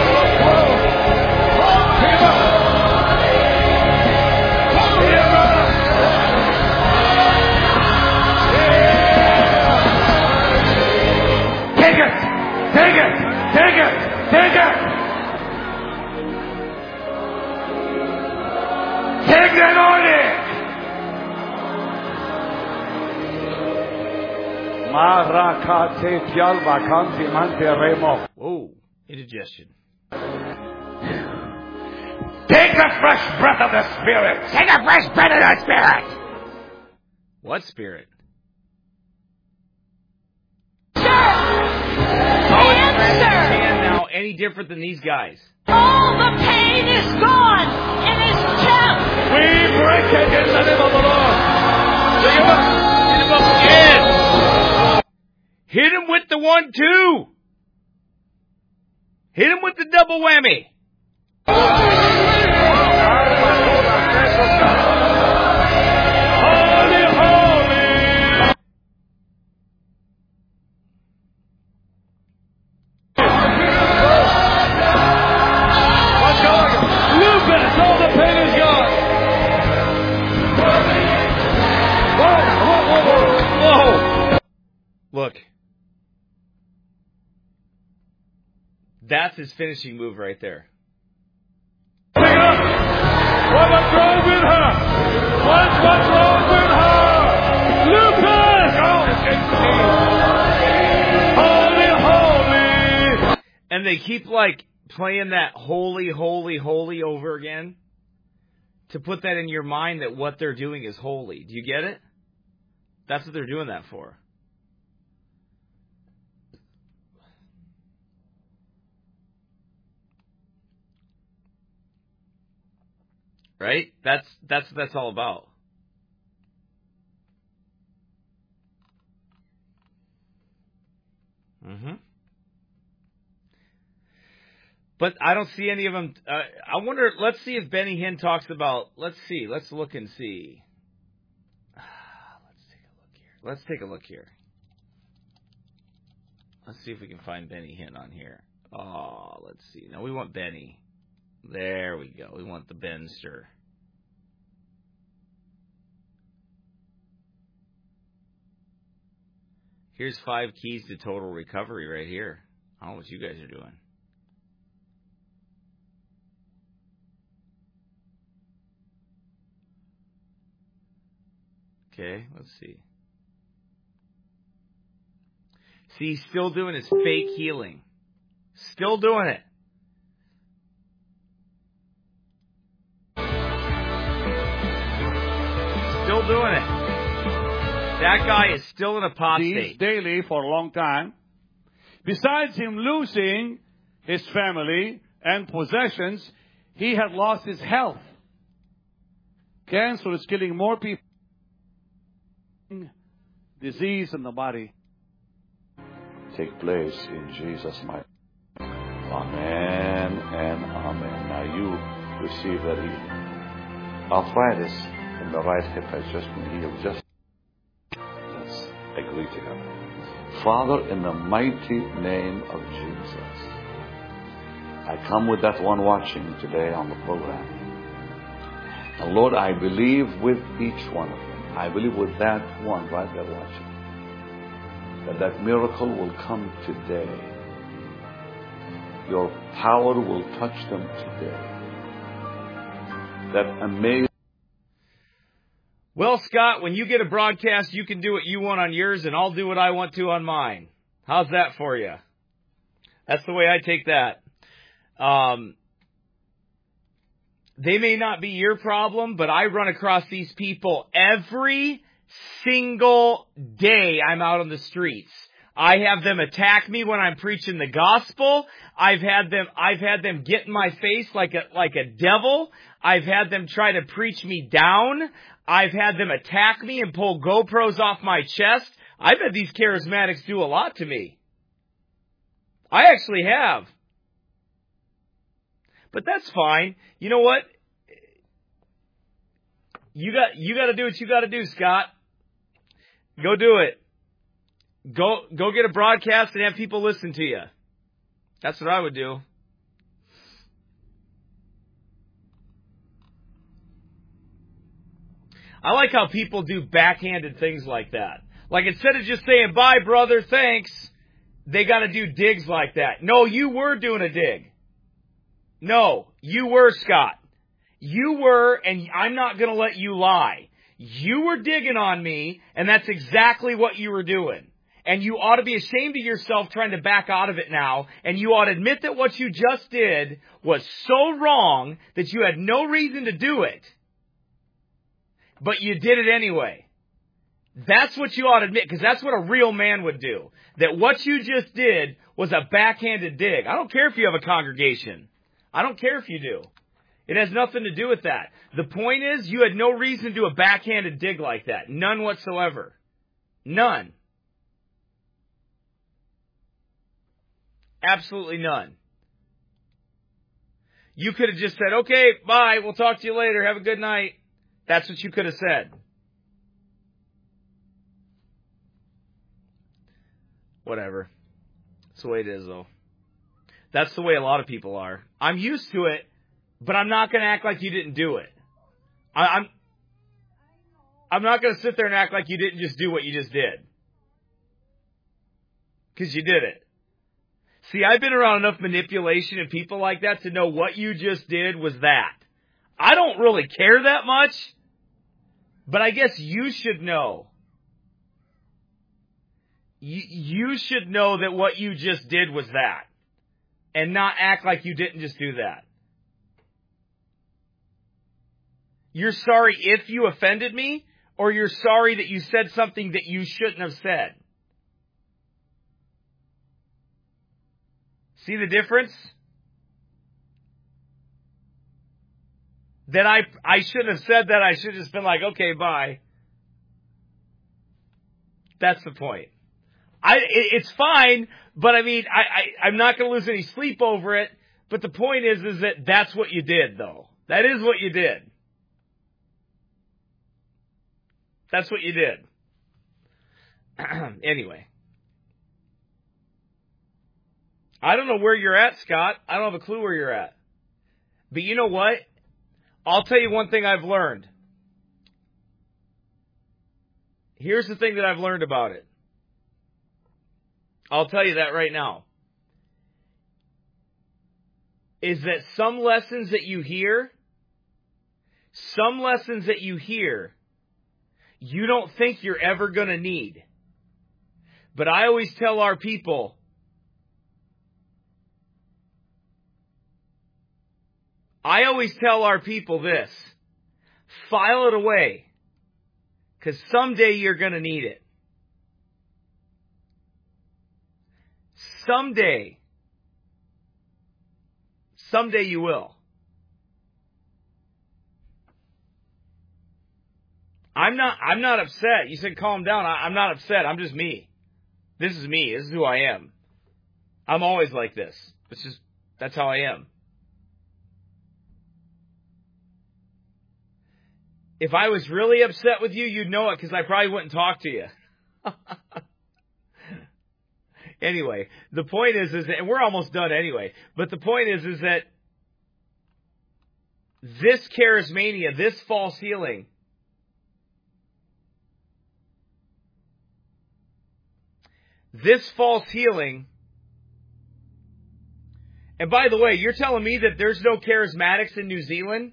Take it! Take the anointing! Whoa, indigestion. Take the fresh breath of the Spirit! Take the fresh breath of the Spirit! What spirit? Any different than these guys? All the pain is gone in his chest. We break it in the name of the Lord. Hit him with the 1-2. Hit him with the double whammy. Look, that's his finishing move right there. What's wrong with her? What's wrong with her? Lucas! Holy! And they keep playing that holy, holy, holy over again to put that in your mind that what they're doing is holy. Do you get it? That's what they're doing that for. Right? That's what that's all about. But I don't see any of them. I wonder, let's see if Benny Hinn talks about, let's look and see. Let's take a look here. Let's see if we can find Benny Hinn on here. Oh, let's see. No, we want Benny. There we go. We want the Benster. Here's 5 keys to total recovery right here. I don't know what you guys are doing. Okay, let's see. See, he's still doing his fake healing. Still doing it. Still doing it. That guy is still in apostate. Daily for a long time. Besides him losing his family and possessions, he had lost his health. Cancer is killing more people. Disease in the body. Take place in Jesus' mighty name. Amen and amen. Now you receive that healing. Arthritis and the right hip has just been healed. Just let's agree together. Father, in the mighty name of Jesus, I come with that one watching today on the program. And Lord, I believe with each one of them. I believe with that one right there watching, that miracle will come today. Your power will touch them today. That amazing. Well, Scott, when you get a broadcast, you can do what you want on yours, and I'll do what I want to on mine. How's that for you? That's the way I take that. They may not be your problem, but I run across these people every single day I'm out on the streets. I have them attack me when I'm preaching the gospel. I've had them get in my face like a devil. I've had them try to preach me down. I've had them attack me and pull GoPros off my chest. I've had these charismatics do a lot to me. I actually have. But that's fine. You know what? You got to do what you got to do, Scott. Go do it. Go get a broadcast and have people listen to you. That's what I would do. I like how people do backhanded things like that. Like instead of just saying, bye, brother, thanks, they got to do digs like that. No, you were doing a dig. No, you were, Scott. You were, and I'm not going to let you lie. You were digging on me, and that's exactly what you were doing. And you ought to be ashamed of yourself trying to back out of it now, and you ought to admit that what you just did was so wrong that you had no reason to do it, but you did it anyway. That's what you ought to admit, because that's what a real man would do. That what you just did was a backhanded dig. I don't care if you have a congregation. I don't care if you do. It has nothing to do with that. The point is, you had no reason to do a backhanded dig like that. None whatsoever. None. Absolutely none. You could have just said, okay, bye, we'll talk to you later, have a good night. That's what you could have said. Whatever. That's the way it is, though. That's the way a lot of people are. I'm used to it, but I'm not going to act like you didn't do it. I'm not going to sit there and act like you didn't just do what you just did. Because you did it. See, I've been around enough manipulation and people like that to know what you just did was that. I don't really care that much, but I guess you should know. You should know that what you just did was that. And not act like you didn't just do that. You're sorry if you offended me, or you're sorry that you said something that you shouldn't have said. See the difference? That I shouldn't have said that. I should have just been like, okay, bye. That's the point. It's fine, but I mean, I'm not going to lose any sleep over it. But the point is that that's what you did, though. That is what you did. That's what you did. Anyway. I don't know where you're at, Scott. I don't have a clue where you're at. But you know what? I'll tell you one thing I've learned. Here's the thing that I've learned about it. I'll tell you that right now. Is that some lessons that you hear, you don't think you're ever going to need. But I always tell our people, this. File it away. Because someday you're going to need it. Someday you will. I'm not upset. You said calm down. I'm not upset. I'm just me. This is me. This is who I am. I'm always like this. That's how I am. If I was really upset with you, you'd know it because I probably wouldn't talk to you. Anyway, the point is that, and we're almost done anyway, but the point is that this charismania, this false healing, and by the way, you're telling me that there's no charismatics in New Zealand?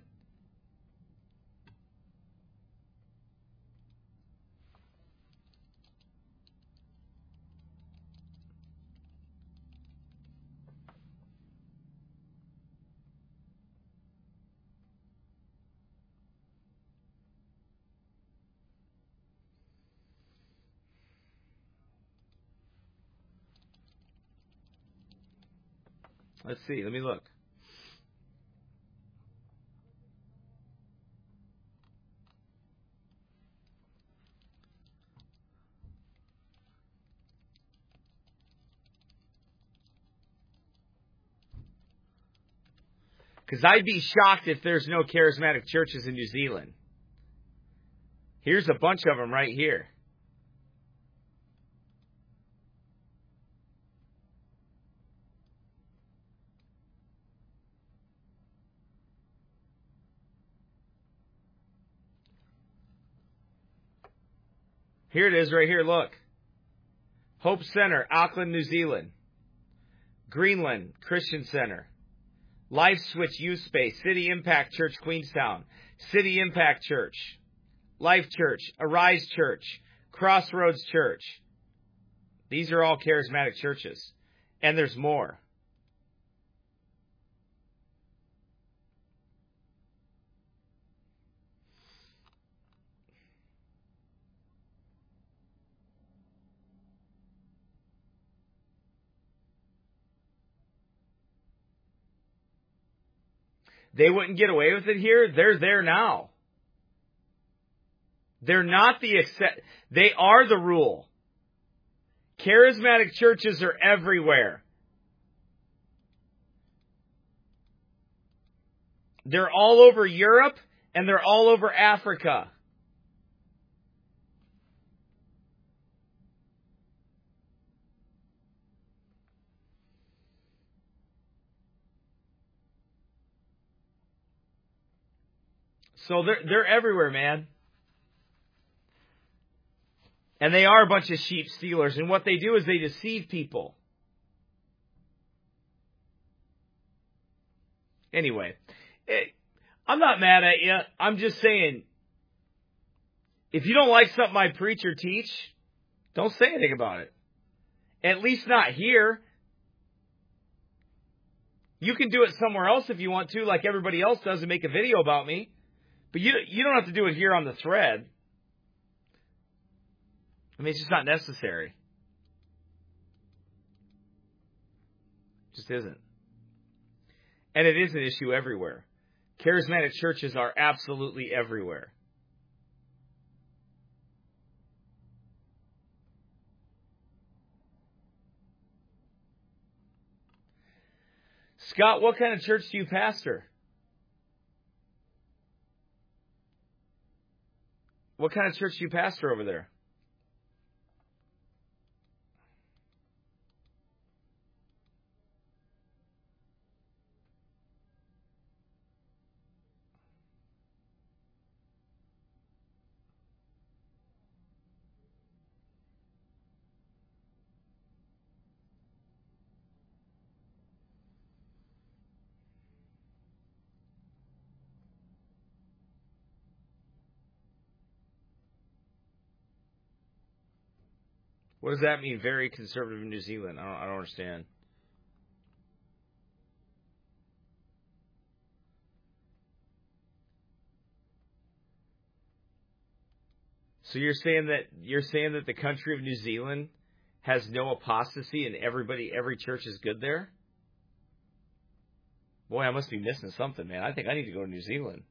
Let's see. Let me look. Because I'd be shocked if there's no charismatic churches in New Zealand. Here's a bunch of them right here. Here it is right here, look. Hope Center, Auckland, New Zealand. Greenland, Christian Center. Life Switch Youth Space, City Impact Church, Queenstown. City Impact Church. Life Church, Arise Church, Crossroads Church. These are all charismatic churches. And there's more. They wouldn't get away with it here. They're there now. They're not the they are the rule. Charismatic churches are everywhere. They're all over Europe and they're all over Africa. So they're everywhere, man. And they are a bunch of sheep stealers. And what they do is they deceive people. Anyway, I'm not mad at you. I'm just saying, if you don't like something I preach or teach, don't say anything about it. At least not here. You can do it somewhere else if you want to, like everybody else does, and make a video about me. But you don't have to do it here on the thread. I mean, it's just not necessary. It just isn't. And it is an issue everywhere. Charismatic churches are absolutely everywhere. Scott, what kind of church do you pastor? What kind of church do you pastor over there? What does that mean, very conservative in New Zealand? I don't understand. So you're saying that the country of New Zealand has no apostasy and every church is good there? Boy, I must be missing something, man. I think I need to go to New Zealand.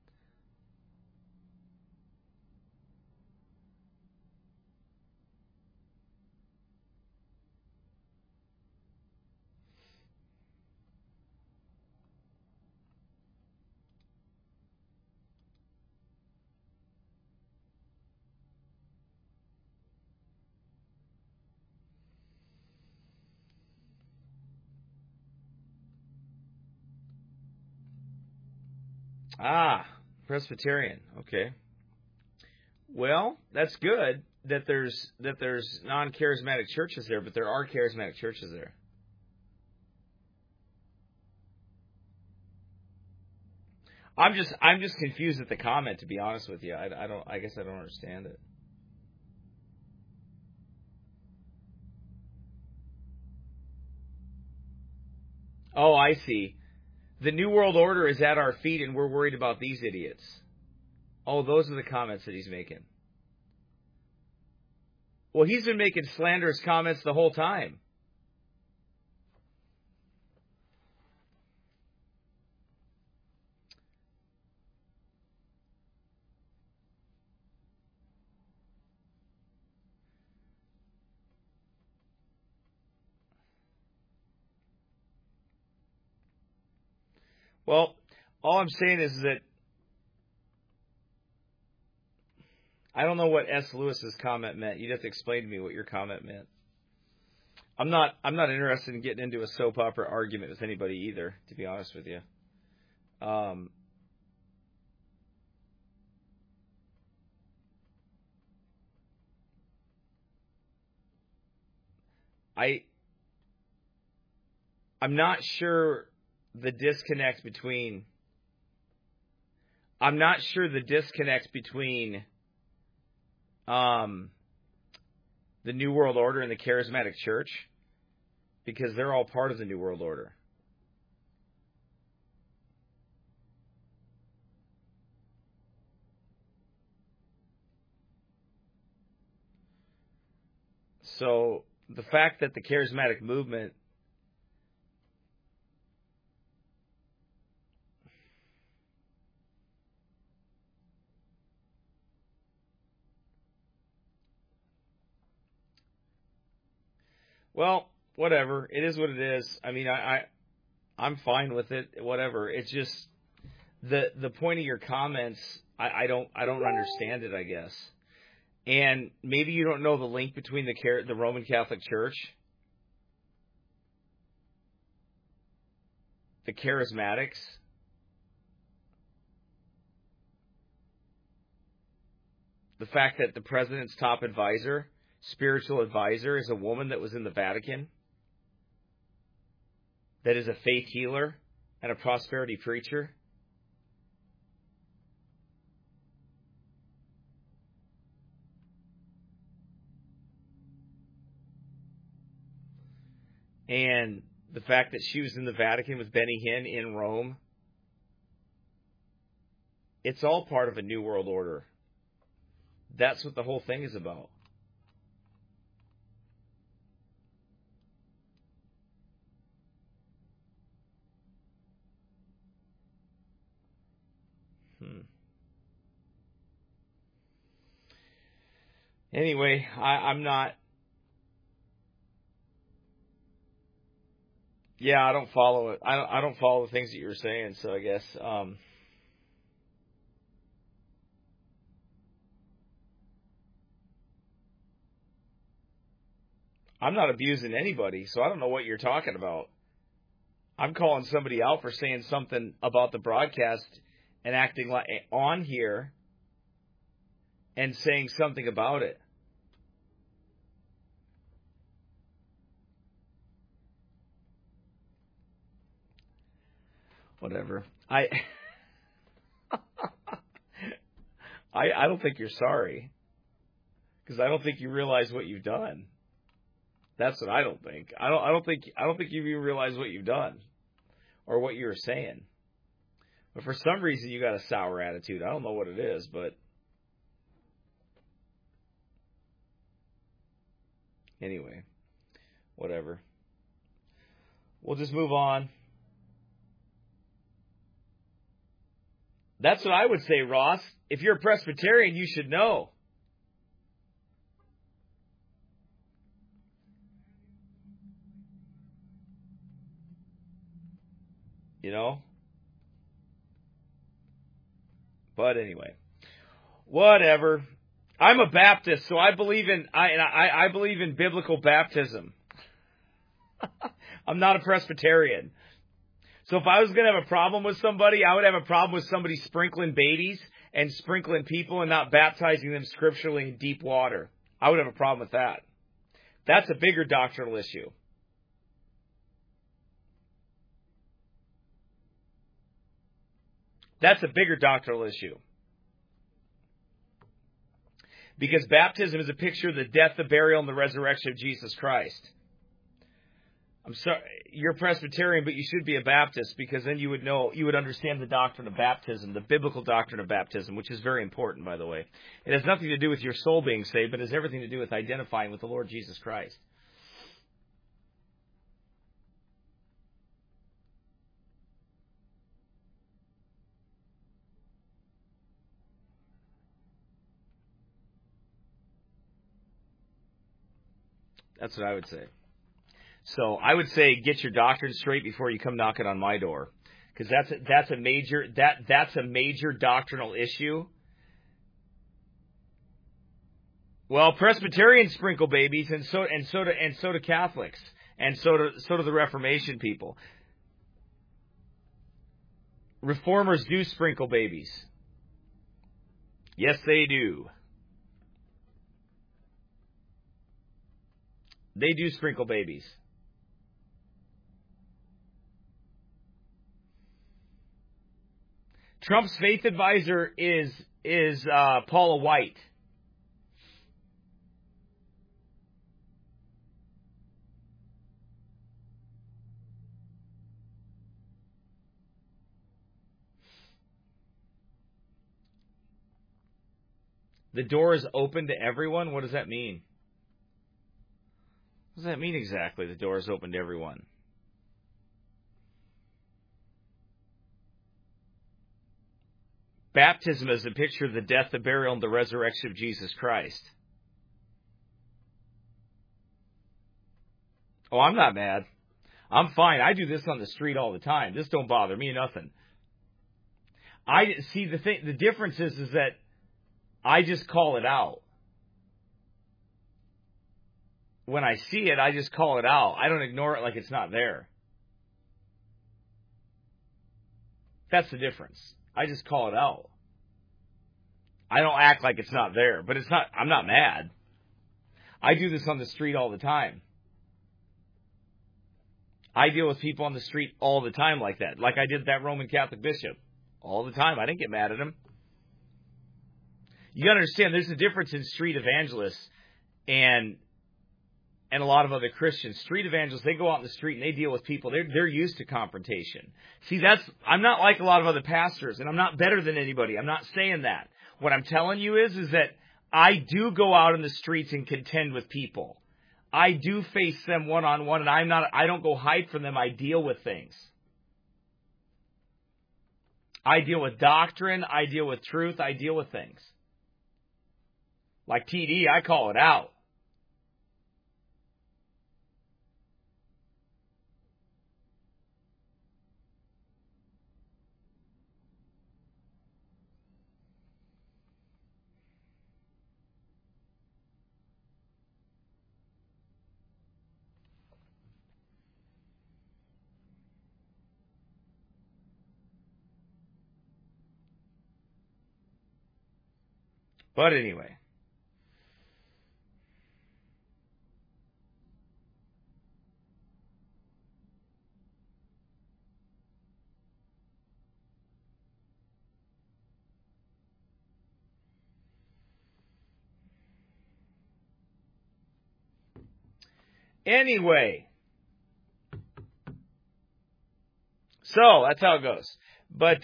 Presbyterian. Okay. Well, that's good that there's non-charismatic churches there, but there are charismatic churches there. I'm just confused at the comment, to be honest with you. I guess I don't understand it. Oh, I see. The New World Order is at our feet, and we're worried about these idiots. Oh, those are the comments that he's making. Well, he's been making slanderous comments the whole time. Well, all I'm saying is that I don't know what S. Lewis's comment meant. You'd have to explain to me what your comment meant. I'm not interested in getting into a soap opera argument with anybody either, to be honest with you. I'm not sure the disconnect between the New World Order and the Charismatic Church, because they're all part of the New World Order. So the fact that the charismatic movement well, whatever. It is what it is. I mean, I'm fine with it. Whatever. It's just the point of your comments. I don't understand it, I guess. And maybe you don't know the link between the Roman Catholic Church, the Charismatics, the fact that the president's top advisor, spiritual advisor, is a woman that was in the Vatican, that is a faith healer and a prosperity preacher. And the fact that she was in the Vatican with Benny Hinn in Rome, it's all part of a New World Order. That's what the whole thing is about. Anyway, I'm not... Yeah, I don't follow it. I don't follow the things that you're saying, so I guess... I'm not abusing anybody, so I don't know what you're talking about. I'm calling somebody out for saying something about the broadcast and acting like on here and saying something about it. Whatever. I don't think you're sorry, because I don't think you realize what you've done. That's what I don't think. I don't think you even realize what you've done or what you were saying. But for some reason you got a sour attitude. I don't know what it is, but anyway, whatever. We'll just move on. That's what I would say, Ross. If you're a Presbyterian, you should know. You know? But anyway, whatever. I'm a Baptist, so I believe in I believe in biblical baptism. I'm not a Presbyterian. So if I was going to have a problem with somebody, I would have a problem with somebody sprinkling babies and sprinkling people and not baptizing them scripturally in deep water. I would have a problem with that. That's a bigger doctrinal issue. That's a bigger doctrinal issue. Because baptism is a picture of the death, the burial, and the resurrection of Jesus Christ. I'm sorry, you're Presbyterian, but you should be a Baptist, because then you would understand the doctrine of baptism, the biblical doctrine of baptism, which is very important, by the way. It has nothing to do with your soul being saved, but it has everything to do with identifying with the Lord Jesus Christ. That's what I would say. So I would say get your doctrine straight before you come knocking on my door, because that's a major doctrinal issue. Well, Presbyterians sprinkle babies, and so do Catholics, and so do the Reformation people. Reformers do sprinkle babies. Yes, they do. They do sprinkle babies. Trump's faith advisor is Paula White. The door is open to everyone? What does that mean? What does that mean exactly, the door is open to everyone? Baptism is a picture of the death, the burial, and the resurrection of Jesus Christ. Oh, I'm not mad. I'm fine. I do this on the street all the time. This don't bother me nothing. The difference is that I just call it out. When I see it, I just call it out. I don't ignore it like it's not there. That's the difference. I just call it out. I don't act like it's not there, but I'm not mad. I do this on the street all the time. I deal with people on the street all the time like that. Like I did that Roman Catholic bishop. All the time. I didn't get mad at him. You gotta understand, there's a difference in street evangelists and a lot of other Christians. Street evangelists, they go out in the street and they deal with people. They're used to confrontation. See, I'm not like a lot of other pastors, and I'm not better than anybody. I'm not saying that. What I'm telling you is that I do go out in the streets and contend with people. I do face them one-on-one, and I don't go hide from them. I deal with things. I deal with doctrine. I deal with truth. I deal with things. Like TD, I call it out. But anyway. So that's how it goes. But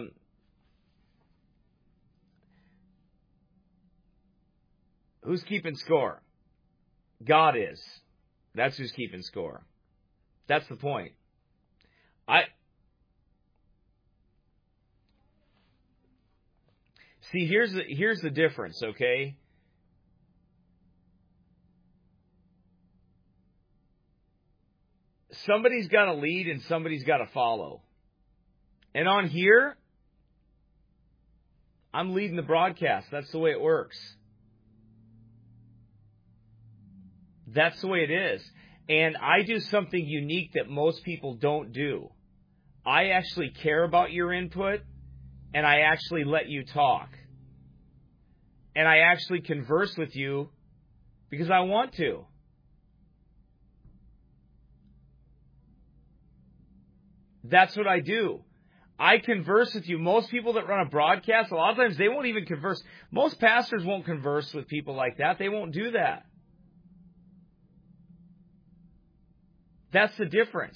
who's keeping score? God is. That's who's keeping score. That's the point. See, here's the difference, okay? Somebody's got to lead and somebody's got to follow. And on here, I'm leading the broadcast. That's the way it works. That's the way it is. And I do something unique that most people don't do. I actually care about your input, and I actually let you talk. And I actually converse with you because I want to. That's what I do. I converse with you. Most people that run a broadcast, a lot of times they won't even converse. Most pastors won't converse with people like that. They won't do that. That's the difference.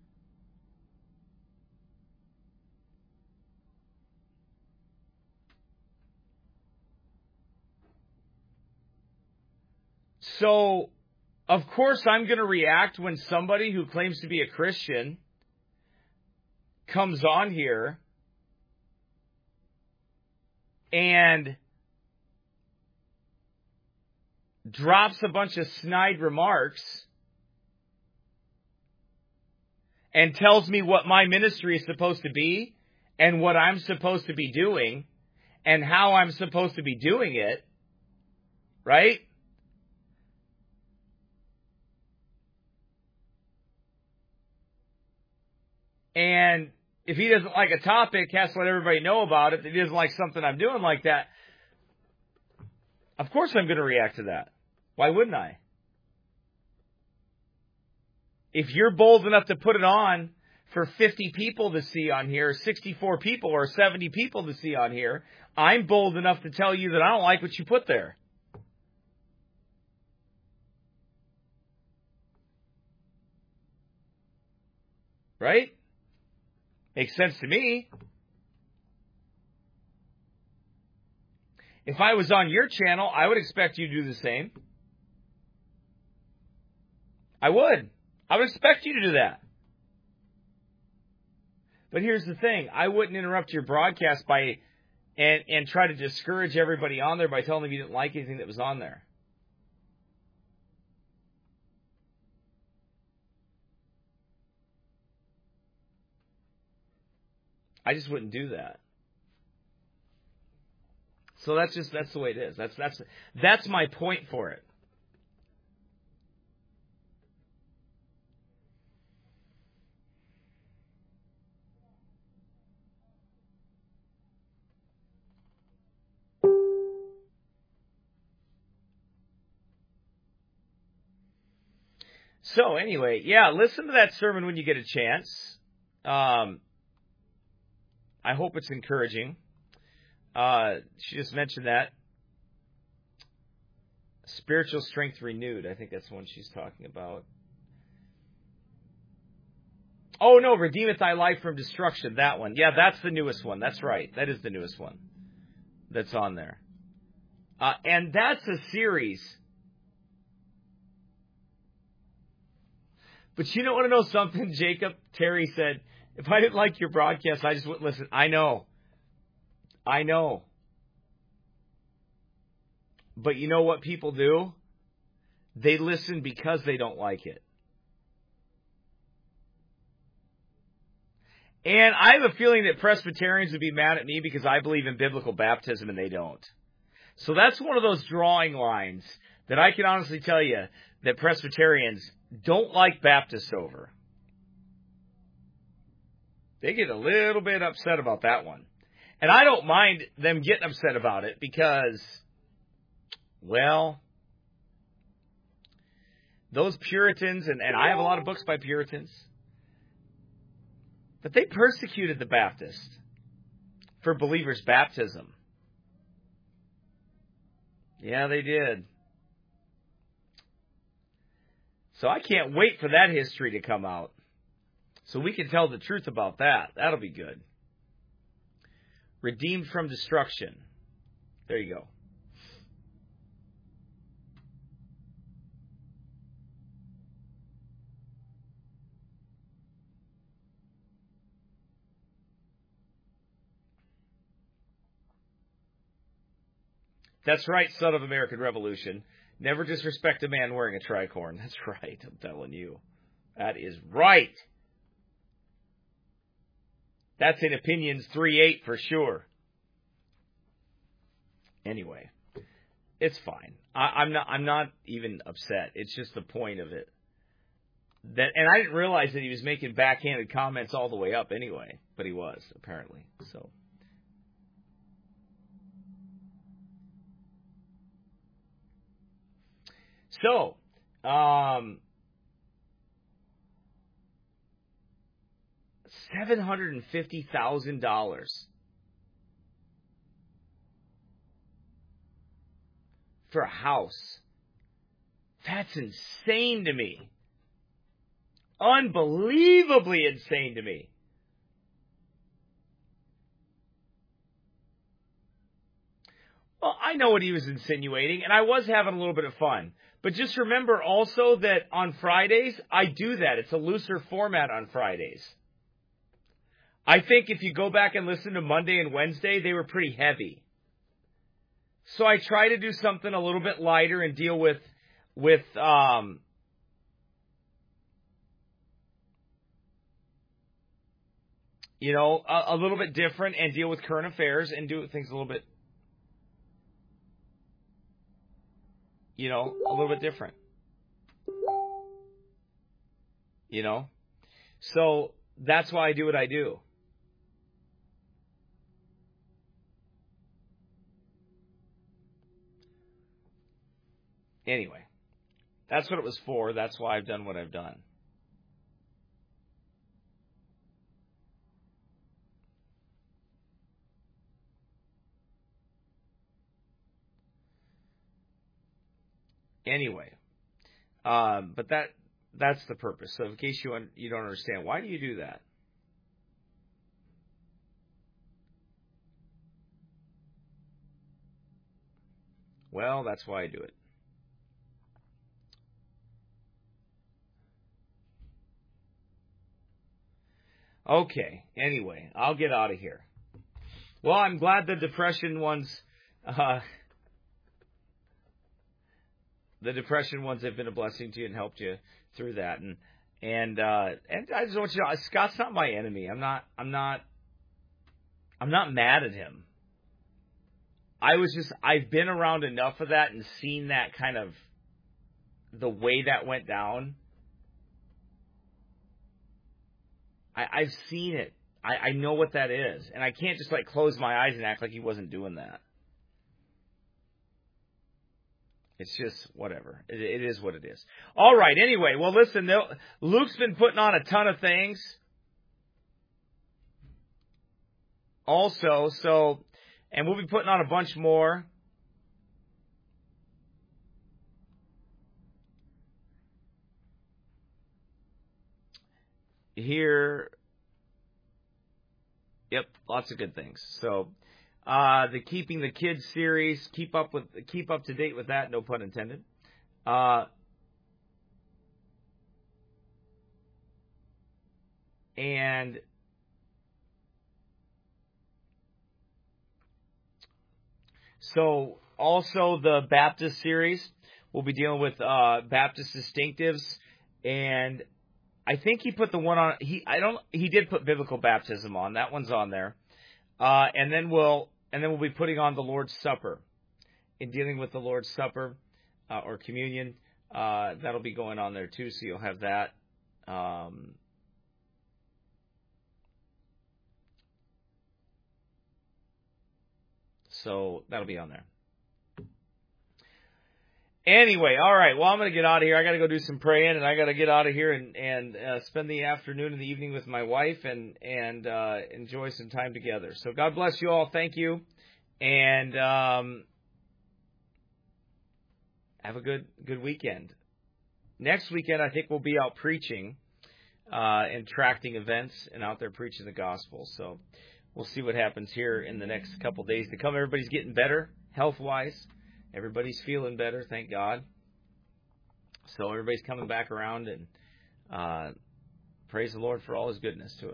So, of course, I'm going to react when somebody who claims to be a Christian comes on here and drops a bunch of snide remarks and tells me what my ministry is supposed to be and what I'm supposed to be doing and how I'm supposed to be doing it, right? And if he doesn't like a topic, has to let everybody know about it. If he doesn't like something I'm doing like that, of course I'm going to react to that. Why wouldn't I? If you're bold enough to put it on for 50 people to see on here, 64 people or 70 people to see on here, I'm bold enough to tell you that I don't like what you put there. Right? Makes sense to me. If I was on your channel, I would expect you to do the same. I would. I would expect you to do that. But here's the thing. I wouldn't interrupt your broadcast and try to discourage everybody on there by telling them you didn't like anything that was on there. I just wouldn't do that. So that's the way it is. That's my point for it. So anyway, yeah, listen to that sermon when you get a chance. I hope it's encouraging. She just mentioned that. Spiritual strength renewed. I think that's the one she's talking about. Oh, no, redeemeth thy life from destruction. That one. Yeah, that's the newest one. That's right. That is the newest one that's on there. And that's a series. But you don't want to know something, Jacob? Terry said, if I didn't like your broadcast, I just wouldn't listen. I know. But you know what people do? They listen because they don't like it. And I have a feeling that Presbyterians would be mad at me because I believe in biblical baptism and they don't. So that's one of those drawing lines that I can honestly tell you that Presbyterians don't like Baptists over. They get a little bit upset about that one. And I don't mind them getting upset about it because, well, those Puritans, and I have a lot of books by Puritans, but they persecuted the Baptists for believers' baptism. Yeah, they did. So I can't wait for that history to come out. So we can tell the truth about that. That'll be good. Redeemed from destruction. There you go. That's right, son of American Revolution. Never disrespect a man wearing a tricorn. That's right, I'm telling you. That is right. That's in Opinions 3:8 for sure. Anyway, it's fine. I'm not even upset. It's just the point of it. and I didn't realize that he was making backhanded comments all the way up anyway, but he was, apparently. So, $750,000 for a house. That's insane to me. Unbelievably insane to me. Well, I know what he was insinuating, and I was having a little bit of fun. But just remember also that on Fridays, I do that. It's a looser format on Fridays. I think if you go back and listen to Monday and Wednesday, they were pretty heavy. So I try to do something a little bit lighter and deal with you know, a little bit different, and deal with current affairs and do things a little bit, you know, a little bit different. You know? So that's why I do what I do. Anyway, that's what it was for. That's why I've done what I've done. Anyway, but that's the purpose. So in case you don't understand, why do you do that? Well, that's why I do it. Okay, anyway, I'll get out of here. Well, I'm glad the depression ones have been a blessing to you and helped you through that. And I just want you to know, Scott's not my enemy. I'm not mad at him. I've been around enough of that and seen that kind of the way that went down. I've seen it. I know what that is. And I can't just like close my eyes and act like he wasn't doing that. It's just whatever. It is what it is. All right. Anyway, well, listen, Luke's been putting on a ton of things. Also, and we'll be putting on a bunch more. Here, yep, lots of good things. So, the Keeping the Kids series, keep up to date with that, no pun intended. And so also the Baptist series, we'll be dealing with Baptist distinctives, and I think he put the one on. He did put biblical baptism on. That one's on there. And then we'll be putting on the Lord's Supper. In dealing with the Lord's Supper or communion, that'll be going on there too. So you'll have that. So that'll be on there. Anyway, all right. Well, I'm going to get out of here. I got to go do some praying, and I got to get out of here and spend the afternoon and the evening with my wife and enjoy some time together. So God bless you all. Thank you, and have a good weekend. Next weekend, I think we'll be out preaching and tracting events and out there preaching the gospel. So we'll see what happens here in the next couple days to come. Everybody's getting better health-wise. Everybody's feeling better, thank God. So everybody's coming back around, and praise the Lord for all His goodness to us.